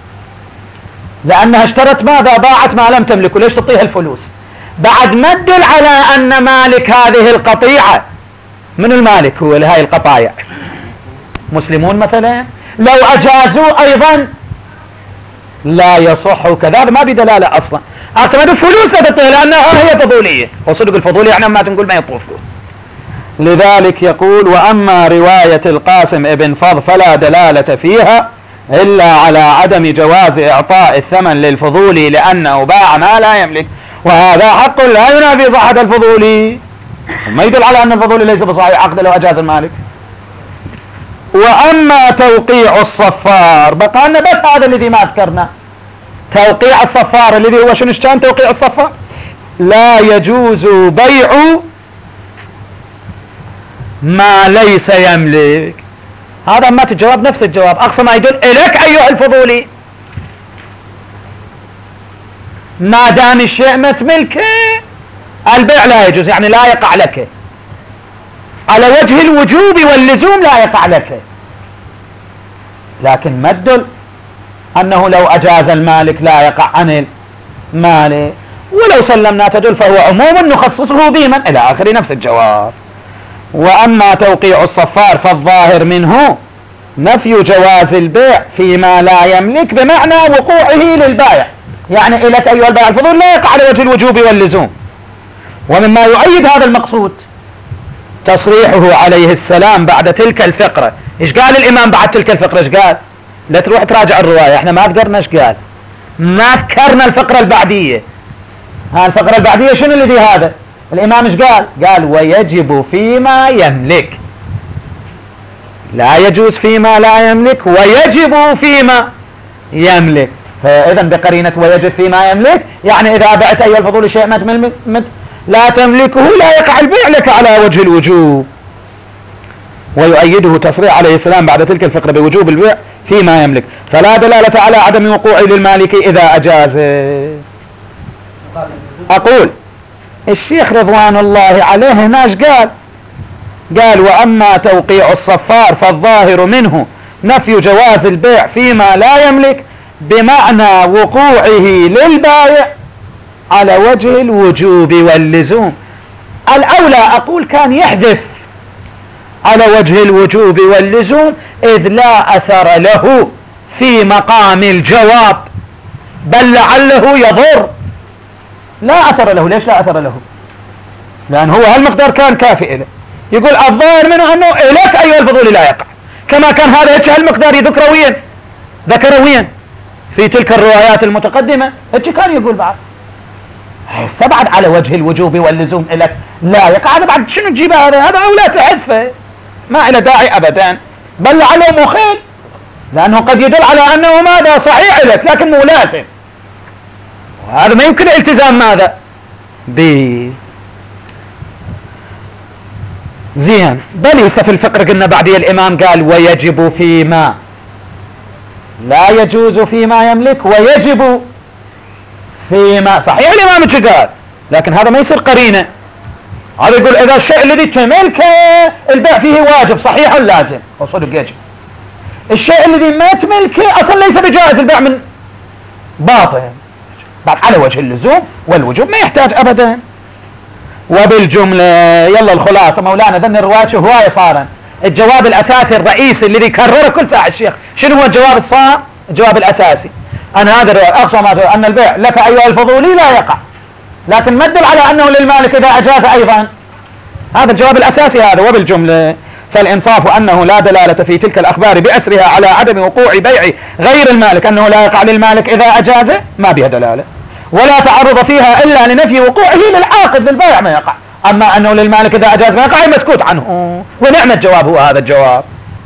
[SPEAKER 1] لأنها اشترت ماذا؟ باعت ما لم تملك، وليش تعطيها الفلوس؟ بعد ما تدل على أن مالك هذه القطيعة، من المالك؟ هو لهاي القطايع مسلمون مثلا، لو أجازوا أيضا لا يصح كذا، ما بدلالة أصلا. اعتمد الفلوس لا تعطيها لأنها هي فضولية، وصدق الفضولي يعني ما تنقول ما يعطوه فلوس. لذلك يقول وأما رواية القاسم ابن فضل فلا دلالة فيها إلا على عدم جواز إعطاء الثمن للفضولي لأنه باع ما لا يملك، وهذا حق لا ينافي صحة الفضولي، ما يدل على أن الفضولي ليس بصحيح عقد لو أجاز المالك. وأما توقيع الصفار، بقى لنا بس هذا الذي ما أذكرنا، توقيع الصفار الذي هو شنو كان توقيع الصفار؟ لا يجوز بيع ما ليس يملك. هذا ما تجاوب نفس الجواب، أقصى ما يدل إليك أيها الفضولي، ما دام الشيء ما تملكه البيع لا يجوز، يعني لا يقع لك على وجه الوجوب واللزوم، لا يقع لك. لكن ما تدل أنه لو أجاز المالك لا يقع عن المالك، ولو سلمنا تدل فهو عموم نخصصه ضمنا إلى آخر نفس الجواب. وأما توقيع الصفار فالظاهر منه نفي جواز البيع فيما لا يملك بمعنى وقوعه للبائع، يعني إليك أيها البائع الفضول لا يقع على وجه الوجوب واللزوم. ومما يؤيد هذا المقصود تصريحه عليه السلام بعد تلك الفقرة. إيش قال الإمام بعد تلك الفقرة؟ إيش قال؟ لا تروح تراجع الرواية، احنا ما قدرنا. إيش قال؟ ما ذكرنا الفقرة البعدية. ها الفقرة البعدية شنو الذي هذا؟ الإمام إيش قال؟ قال ويجب فيما يملك، لا يجوز فيما لا يملك، ويجب فيما يملك. فإذا بقرينة ويجب فيما يملك يعني إذا بعت أيها الفضول شيء ما لا تملكه لا يقع البيع لك على وجه الوجوب. ويؤيده تصريح عليه السلام بعد تلك الفقرة بوجوب البيع فيما يملك، فلا دلالة على عدم وقوعه للمالك إذا أجاز. أقول الشيخ رضوان الله عليه هناش قال وأما توقيع الصفار فالظاهر منه نفي جواز البيع فيما لا يملك بمعنى وقوعه للبائع على وجه الوجوب واللزوم. الأولى أقول كان يحذف على وجه الوجوب واللزوم إذ لا أثر له في مقام الجواب، بل لعله يضر. لا أثر له. ليش لا أثر له؟ لأن هو هالمقدار كان كافئ له. يقول الظاهر منه أنه إليك أيها الفضول لا يقع، كما كان هذا هالمقدار ذكرويا في تلك الروايات المتقدمة. كان يقول بعد استبعد على وجه الوجوب واللزوم إليك لا يقع. هذا بعد شنو تجيب هذا أولى تحذفه، ما إلى داعي أبدا، بل لعله مخيل، لأنه قد يدل على أنه ماذا صحيح لك لكن مو لازم، وهذا ما يمكن التزام ماذا زين. بليس في الفقر قلنا بعدي الإمام قال ويجب فيما لا يجوز فيما يملك ويجب فيما. صحيح الإمام قال، لكن هذا ما يصير قرينة. هذا يقول إذا الشيء الذي تملكه البيع فيه واجب صحيح لازم وصدق يجب، الشيء الذي ما تملكه أصلا ليس بجائز البيع من باطل، بعد على وجه اللزوم والوجوب ما يحتاج أبدا. وبالجملة يلا الخلاصة مولانا ذن الرواية هواية صارا. الجواب الأساسي الرئيسي الذي كرره كل ساعة الشيخ شنو هو الجواب الصار؟ الجواب الأساسي أنا هذا أقصى ما أن البيع لك أيها الفضولي لا يقع، لكن ما تدل على أنه للمالك إذا أجاز أيضا. هذا الجواب الأساسي هذا. وبالجملة فالإنصاف أنه لا دلالة في تلك الأخبار بأسرها على عدم وقوع بيع غير المالك، أنه لا يقع للمالك إذا أجاز ما بها دلالة، ولا تعرض فيها إلا لنفي وقوعه للعاقد بالبيع ما يقع. أما أنه للمالك إذا أجاز ما يقع مسكوت عنه، ونعم الجواب هو هذا الجواب.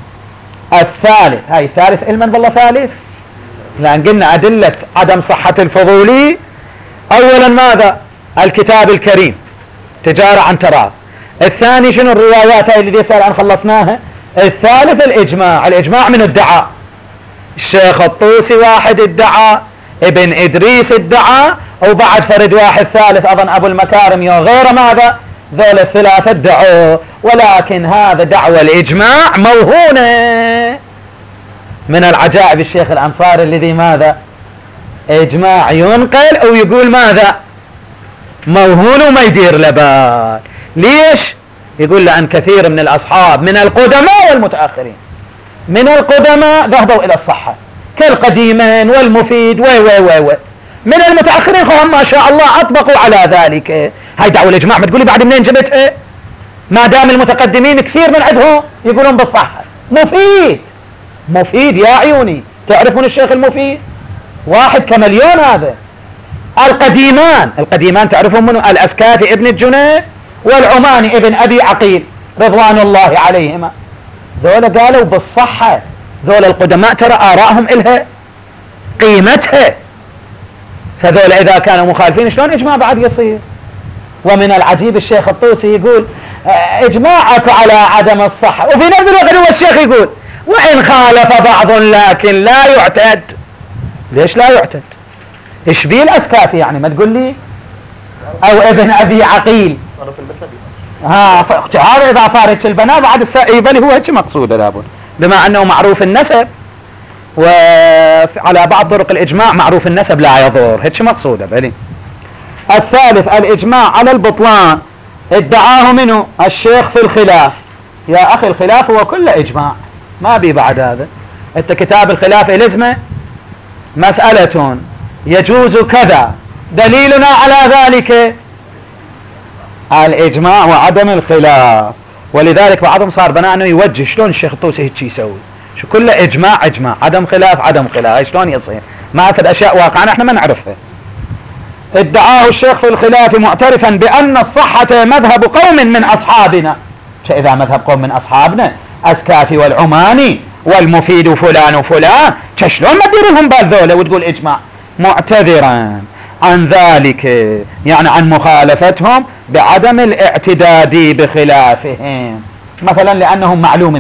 [SPEAKER 1] الثالث هاي ثالث علما بالله ثالث، لأن قلنا أدلة عدم صحة الفضولي أولا ماذا؟ الكتاب الكريم تجارة عن تراض. الثاني شنو الروايات هاي اللي يسأل عن خلصناها. الثالث الإجماع من الدعاء. الشيخ الطوسي واحد ادعى، ابن إدريس ادعى، وبعد فرد واحد ثالث أظن أبو المكارم غير ماذا، ذول الثلاثة ادعوا. ولكن هذا دعوى الإجماع موهونة. من العجائب الشيخ الأنصاري الذي ماذا إجماع ينقل أو يقول ماذا موهون وما يدير لبال. ليش؟ يقول لأن كثير من الأصحاب من القدماء والمتأخرين، من القدماء ذهبوا إلى الصحة كالقديمين والمفيد من المتأخرين هم ما شاء الله أطبقوا على ذلك. هاي دعوة الإجماع ما تقولي بعد منين جبتها؟ ما دام المتقدمين كثير من عندهم يقولون بالصحة. مفيد يا عيوني، تعرفون الشيخ المفيد واحد كمليون. هذا القديمان تعرفون منه؟ الأسكافي ابن الجنيد والعماني ابن أبي عقيل رضوان الله عليهما. ذولا قالوا بالصحة. ذول القدماء ترى آرائهم إلها قيمتها، فذول إذا كانوا مخالفين شلون إجماع بعد يصير؟ ومن العجيب الشيخ الطوسي يقول إجماعك على عدم الصحة، وفي نفس الوقت هو الشيخ يقول وإن خالف بعض لكن لا يعتد. ليش لا يعتد؟ إيش بيه الأسكافي يعني ما تقول لي أو ابن أبي عقيل؟ هذا إذا صارت البناء بعد السائبة هو هيك مقصودة لابد، بما أنه معروف النسب، وعلى بعض طرق الإجماع معروف النسب لا يضر، هيك مقصودة بلي. الثالث الإجماع على البطلان ادعاه منه الشيخ في الخلاف. يا أخي الخلاف هو كله إجماع، ما بي بعد هذا. انت كتاب الخلاف إلزمه مسألة يجوز كذا، دليلنا على ذلك الإجماع وعدم الخلاف. ولذلك بعضهم صار بناء أنه يوجه شلون الشيخ الطوسي هيك يسوي، شو كله إجماع عدم خلاف شلون يصير؟ ما أكد أشياء واقعنا احنا ما نعرفها. ادعاه الشيخ في الخلاف معترفا بأن الصحة مذهب قوم من أصحابنا. إذا مذهب قوم من أصحابنا أسكافي والعماني والمفيد وفلان شلون ما تدير لهم بالذولة وتقول إجماع؟ معتذرا عن ذلك، يعني عن مخالفتهم بعدم الاعتداد بخلافهم، مثلا لأنهم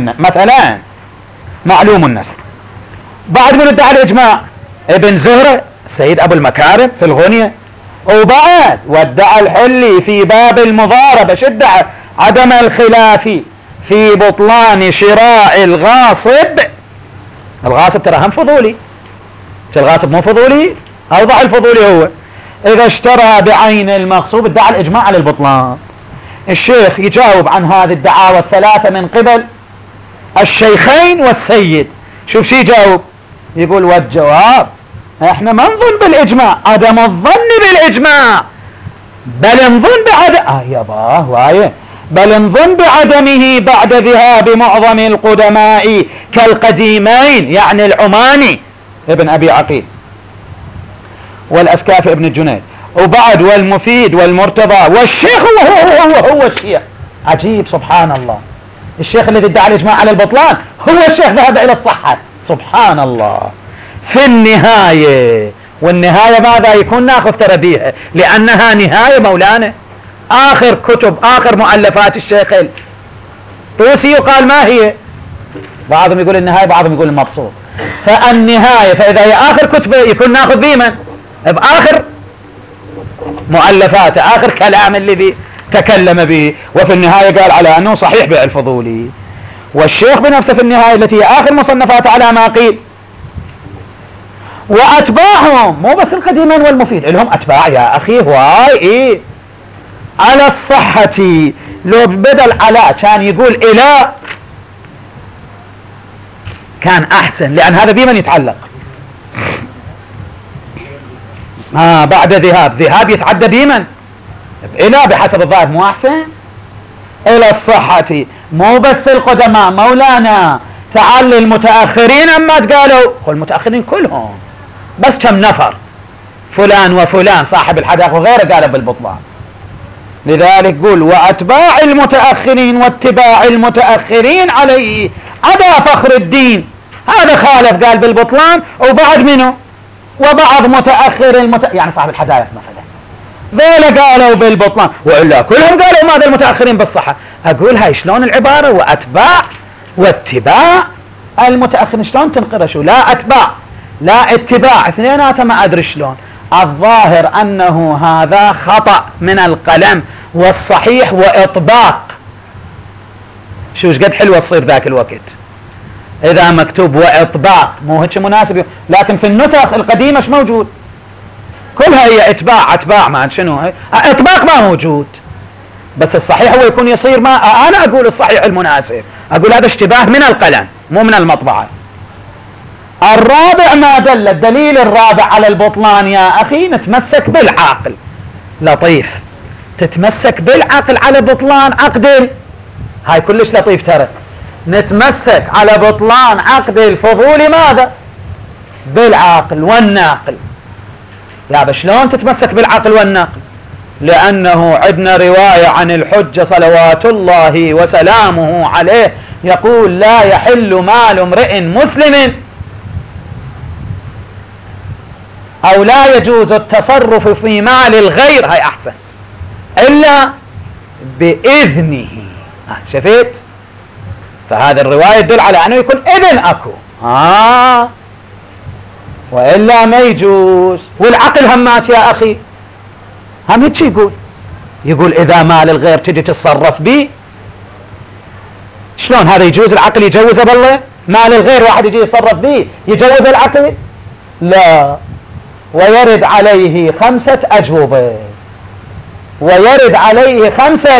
[SPEAKER 1] معلوم النسب. بعد من ادعى الإجماع ابن زهرة السيد أبو المكارم في الغنية وبعد وادعى الحلي في باب المضاربة شدع عدم الخلاف في بطلان شراء الغاصب. الغاصب ترى هم فضولي، الغاصب مو فضولي، اوضح الفضولي هو اذا اشترى بعين المغصوب ادعى الاجماع على البطلان. الشيخ يجاوب عن هذه الدعاوى الثلاثة من قبل الشيخين والسيد. شوف شي يجاوب، يقول والجواب احنا ما نظن بالاجماع، عدم الظن بالاجماع، بل نظن بعدم يابا وايه بل نظن بعدمه بعد ذهاب معظم القدماء كالقديمين، يعني العماني ابن ابي عقيل والاسكافي ابن الجنيد، وبعد والمفيد والمرتضى والشيخ هو الشيخ. عجيب سبحان الله، الشيخ الذي ادعى الاجماع على البطلان هو الشيخ ذهب الى الصحة. سبحان الله. في النهاية، والنهاية ماذا يكون ناخذ ترى بيها لانها نهاية مولانا، اخر كتب اخر مؤلفات الشيخ الطوسي يقال ما هي، بعضهم يقول النهاية بعضهم يقول المبسوط. فالنهاية فاذا هي اخر كتبه يكون ناخذ بمن؟ باخر مؤلفاته، اخر كلام الذي تكلم به. وفي النهاية قال على انه صحيح بيع الفضولي. والشيخ بنفسه في النهاية التي هي اخر مصنفات على ما قيل. واتباعهم مو بس القديمين والمفيد، لهم اتباع يا اخي هواي ايه. على الصحة لو بدل على كان يقول الى كان احسن، لان هذا بمن يتعلق. بعد ذهاب يتعدى بمن؟ الى بحسب الظاهر مو احسن. الى الصحة مو بس القدماء مولانا، تعال المتاخرين اما قالوا المتاخرين كلهم بس كم نفر، فلان وفلان صاحب الحدائق وغيره قالوا بالبطلان. لذلك قول واتباع المتاخرين واتباع المتاخرين عليه عدا فخر الدين، هذا خالف قال بالبطلان، وبعد منه وبعض متاخر يعني صاحب الحدائق مثلا ذولا قالوا بالبطلان، والا كلهم قالوا ماذا المتاخرين بالصحه. اقول هاي شلون العباره؟ واتباع واتباع المتاخرين شلون تنقرا؟ شو لا اتباع لا اتباع اثنيناتها ما ادري شلون. الظاهر انه هذا خطأ من القلم، والصحيح واطباق. شو قد حلوة تصير ذاك الوقت اذا مكتوب واطباق، مو هيك مناسب. لكن في النسخ القديمة ايش موجود؟ كلها هي اتباع ما شنو هي اطباق ما موجود. بس الصحيح هو يكون يصير ما انا اقول الصحيح المناسب، اقول هذا اشتباه من القلم مو من المطبعة. الرابع ما دل الدليل الرابع على البطلان يا اخي نتمسك بالعقل. لطيف تتمسك بالعقل على بطلان عقد، هاي كلش لطيف ترى. نتمسك على بطلان عقد الفضول ماذا؟ بالعقل والناقل. لا شلون تتمسك بالعقل والناقل؟ لانه عندنا رواية عن الحجة صلوات الله وسلامه عليه يقول لا يحل مال امرئ مسلم او لا يجوز التصرف في مال الغير، هاي احسن، الا باذنه. شفت؟ فهذه الرواية تدل على انه يكون اذن اكو والا ما يجوز. والعقل همات يا اخي هم هيك يقول اذا مال الغير تجي تتصرف به، شلون هذا يجوز؟ العقل يجوزه بالله؟ مال الغير واحد يجي يتصرف به يجوز العقل؟ لا. ويرد عليه 5 أجوبة، ويرد عليه 5.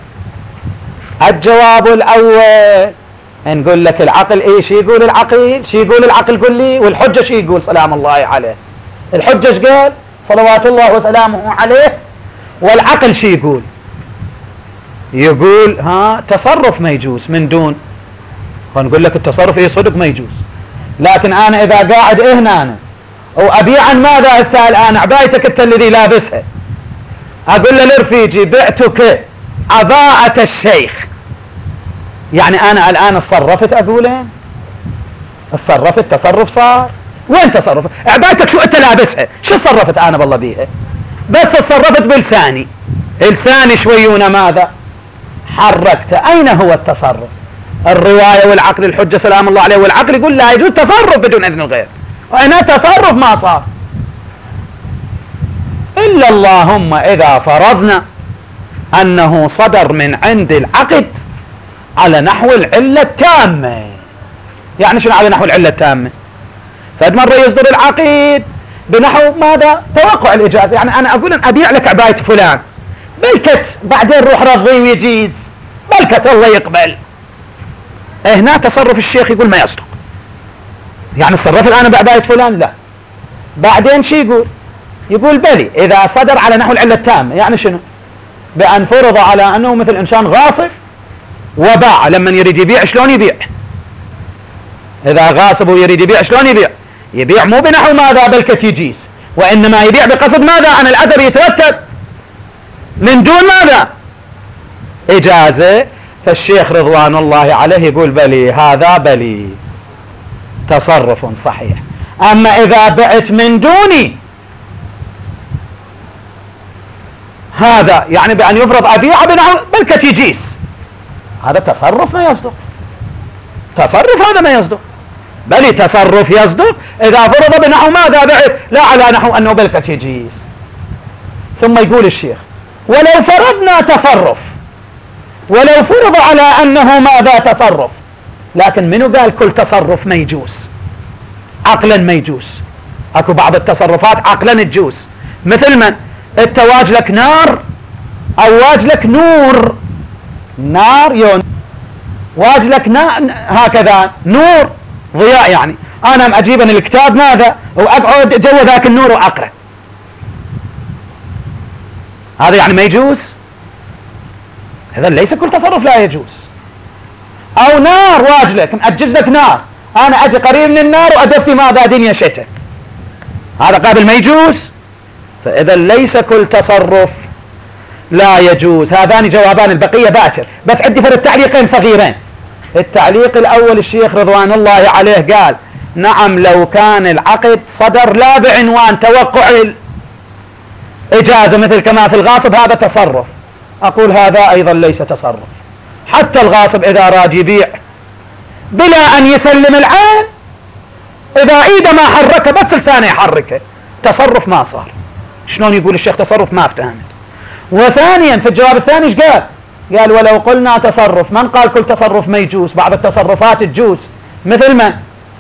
[SPEAKER 1] الجواب الأول نقول لك العقل ايش يقول؟ العقل شي يقول؟ العقل قل لي. والحجة شي يقول سلام الله عليه؟ الحجة ايش قال صلوات الله وسلامه عليه؟ والعقل شي يقول؟ يقول تصرف ما يجوز من دون. فنقول لك التصرف ايه صدق ما يجوز، لكن انا اذا قاعد هنا أنا وابيع عن ماذا اسال انا عبايتك انت الذي لابسها، اقول له لرفيجي بعتك عباءة الشيخ، يعني انا الان اتصرفت، اقوله اتصرفت تصرف صار. وين تصرف؟ عبايتك شو انت لابسها، شو تصرفت انا بالله بيها؟ بس تصرفت بلساني، لساني شويونه ماذا حركت. اين هو التصرف؟ الرواية والعقل الحجة سلام الله عليه، والعقل يقول لا يجوز تصرف بدون اذن الغير، وانا تصرف ما صار. إلا اللهم إذا فرضنا أنه صدر من عند العقد على نحو العلة التامة. يعني شنو على نحو العلة التامة؟ فد مرة يصدر العقد بنحو ماذا؟ توقع الإجازة. يعني أنا أقول أن أبيع لك عباية فلان، بلكت بعدين روح رضي ويجيز، بلكت الله يقبل. هنا تصرف الشيخ يقول ما يصدق. يعني تصرف الآن بعباية فلان؟ لا. بعدين شي يقول بلي إذا صدر على نحو العلة التامة. يعني شنو؟ بأن فرض على أنه مثل إنسان غاصب وباع. لما يريد يبيع شلون يبيع؟ إذا غاصب ويريد يبيع شلون يبيع؟ يبيع مو بنحو ماذا بلكت يجيز، وإنما يبيع بقصد ماذا؟ أن الأثر يترتب من دون ماذا؟ إجازة. فالشيخ رضوان الله عليه يقول بلي هذا بلي تصرف صحيح. أما إذا بعت من دوني هذا يعني بأن يفرض أبيع بنحو بلكت يجيز، هذا تصرف ما يصدق. تصرف هذا ما يصدق. بل تصرف يصدق إذا فرض بنحو ماذا بعت، لا على نحو أنه بلكت يجيز. ثم يقول الشيخ ولو فرضنا تصرف، ولو فرض على أنه ماذا تصرف، لكن منو قال كل تصرف ما يجوز؟ عقلا ما يجوز. اكو بعض التصرفات عقلا تجوز، مثل من انت واجلك نار او واجلك نور. نار يون واجلك هكذا نور ضياء. يعني انا اجيب الكتاب ماذا واقعد جوا ذاك النور واقرا، هذا يعني ما يجوز. هذا ليس كل تصرف لا يجوز. او نار واجلك مأجج لك نار، انا اجي قريب من النار وادفي ماذا دنيا شتى، هذا قابل ما يجوز. فاذا ليس كل تصرف لا يجوز. هذان جوابان، البقية باكر. بس عندي فرد تعليقين صغيرين. التعليق الاول الشيخ رضوان الله عليه قال نعم لو كان العقد صدر لا بعنوان توقع الإجازة مثل كما في الغاصب هذا تصرف، اقول هذا ايضا ليس تصرف. حتى الغاصب اذا راد يبيع بلا ان يسلم العين، اذا ايده ما حركه بس لسانه يحركه، تصرف ما صار. شلون يقول الشيخ تصرف؟ ما افتهمت. وثانيا في الجواب الثاني ايش قال؟ قال ولو قلنا تصرف، من قال كل تصرف ما يجوز؟ بعض التصرفات تجوز. مثل من؟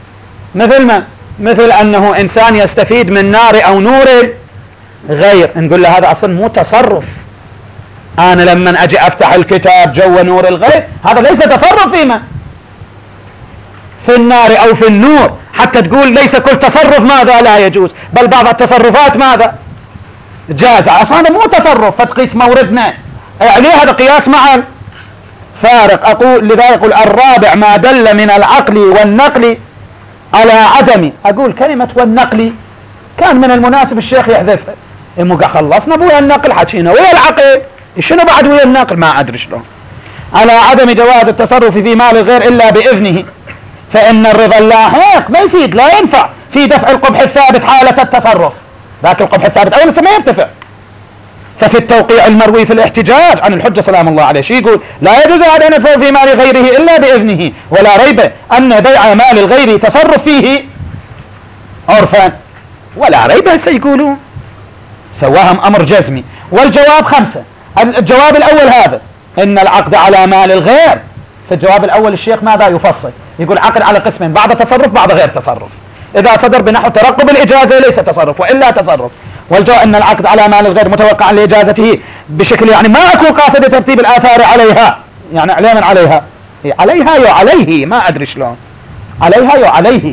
[SPEAKER 1] مثل انه انسان يستفيد من نار او نور غير، نقول له هذا اصلا مو تصرف. انا لما اجي افتح الكتاب جوا نور الغير، هذا ليس تصرف فيما في النار او في النور. حتى تقول ليس كل تصرف ماذا لا يجوز، بل بعض التصرفات ماذا جاز. اصلا مو تصرف، فتقيس موردنا عليه هذا قياس مع فارق. اقول لذا يقول الرابع ما دل من العقل والنقل على عدم. اقول كلمة والنقل كان من المناسب الشيخ يحذفها. خلصنا بويا النقل، حكينا ويا العقل، شنو بعد ويا النقل؟ ما ادري شلون. على عدم جواز التصرف في مال الغير الا باذنه، فان الرضا اللاحق ما يفيد، لا ينفع في دفع القبح الثابت حالة التصرف. ذاك القبح الثابت اول ما يرتفع. ففي التوقيع المروي في الاحتجاج عن الحجة سلام الله عليه شي يقول لا يجوز ان يدفع في مال غيره الا باذنه، ولا ريب ان بيع مال الغير تصرف فيه عرفا. ولا ريب سيقولون سواهم امر جزمي. والجواب 5. الجواب الاول هذا ان العقد على مال الغير. في الجواب الاول الشيخ ماذا يفصل؟ يقول عقد على قسمين، بعض تصرف بعض غير تصرف. اذا صدر بنحو ترقب الاجازة ليس تصرف والا تصرف. والجواب ان العقد على مال الغير متوقع لاجازته بشكل يعني ما اكون قاصد ترتيب الاثار عليها، يعني عليه من عليها عليها يو عليه، ما ادري شلون عليها يو عليه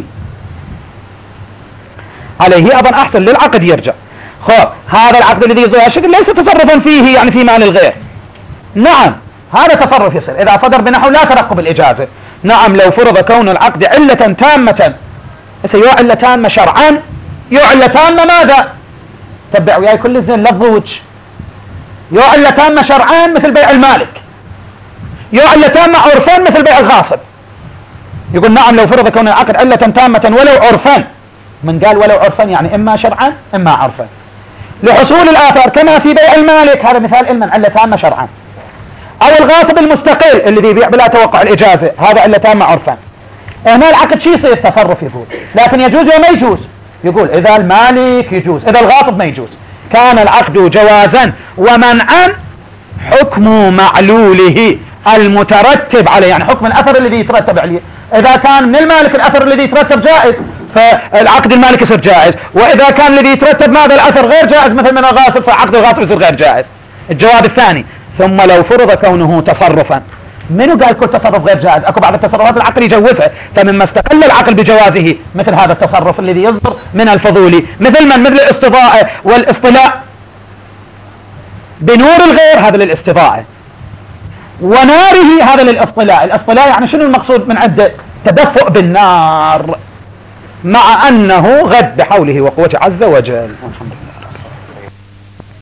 [SPEAKER 1] اظن احسن للعقد يرجع. خب هذا العقد الذي يظهر شكل ليس تصرفا فيه يعني في مال الغير. نعم هذا تصرف يصير اذا صدر بنحو لا ترقب الاجازة. نعم لو فرض كون العقد علة تامة، يو علة تامة شرعا، يو علة تامة ماذا؟ تبع وياي كل زين لفظ وجه. يو علة تامة شرعا مثل بيع المالك، يو علة تامة عرفا مثل بيع الغاصب. يقول نعم لو فرض كون العقد علة تامة ولو عرفا. من قال ولو عرفا؟ يعني اما شرعا اما عرفا لحصول الاثار، كما في بيع المالك، هذا مثال علما علة تامة شرعا. او الغاصب المستقل الذي يبيع بلا توقع الاجازة، هذا علة تامة عرفا. هنا العقد شي يصير تصرف يقول، لكن يجوز وما يجوز. يقول اذا المالك يجوز، اذا الغاصب ما يجوز. كان العقد جوازا ومنعا حكم معلوله المترتب عليه، يعني حكم الأثر الذي يترتب عليه. إذا كان من المالك الأثر الذي يترتب جائز فالعقد المالك يصير جائز، وإذا كان الذي يترتب ماذا الأثر غير جائز مثل من الغاصب فعقد الغاصب يصير غير جائز. الجواب الثاني: ثم لو فرض كونه تصرفا، منو قال كل تصرف غير جائز؟ اكو بعض التصرفات العقل يجوزها، فمما استقل العقل بجوازه مثل هذا التصرف الذي يصدر من الفضولي، مثل الاستضاءة والاصطلاء بنور الغير، هذا للاستضاءة، وناره هذا للاصطلاء. الاصطلاء يعني شنو المقصود من عنده؟ تدفؤ بالنار، مع انه غد بحوله وقوته عز وجل.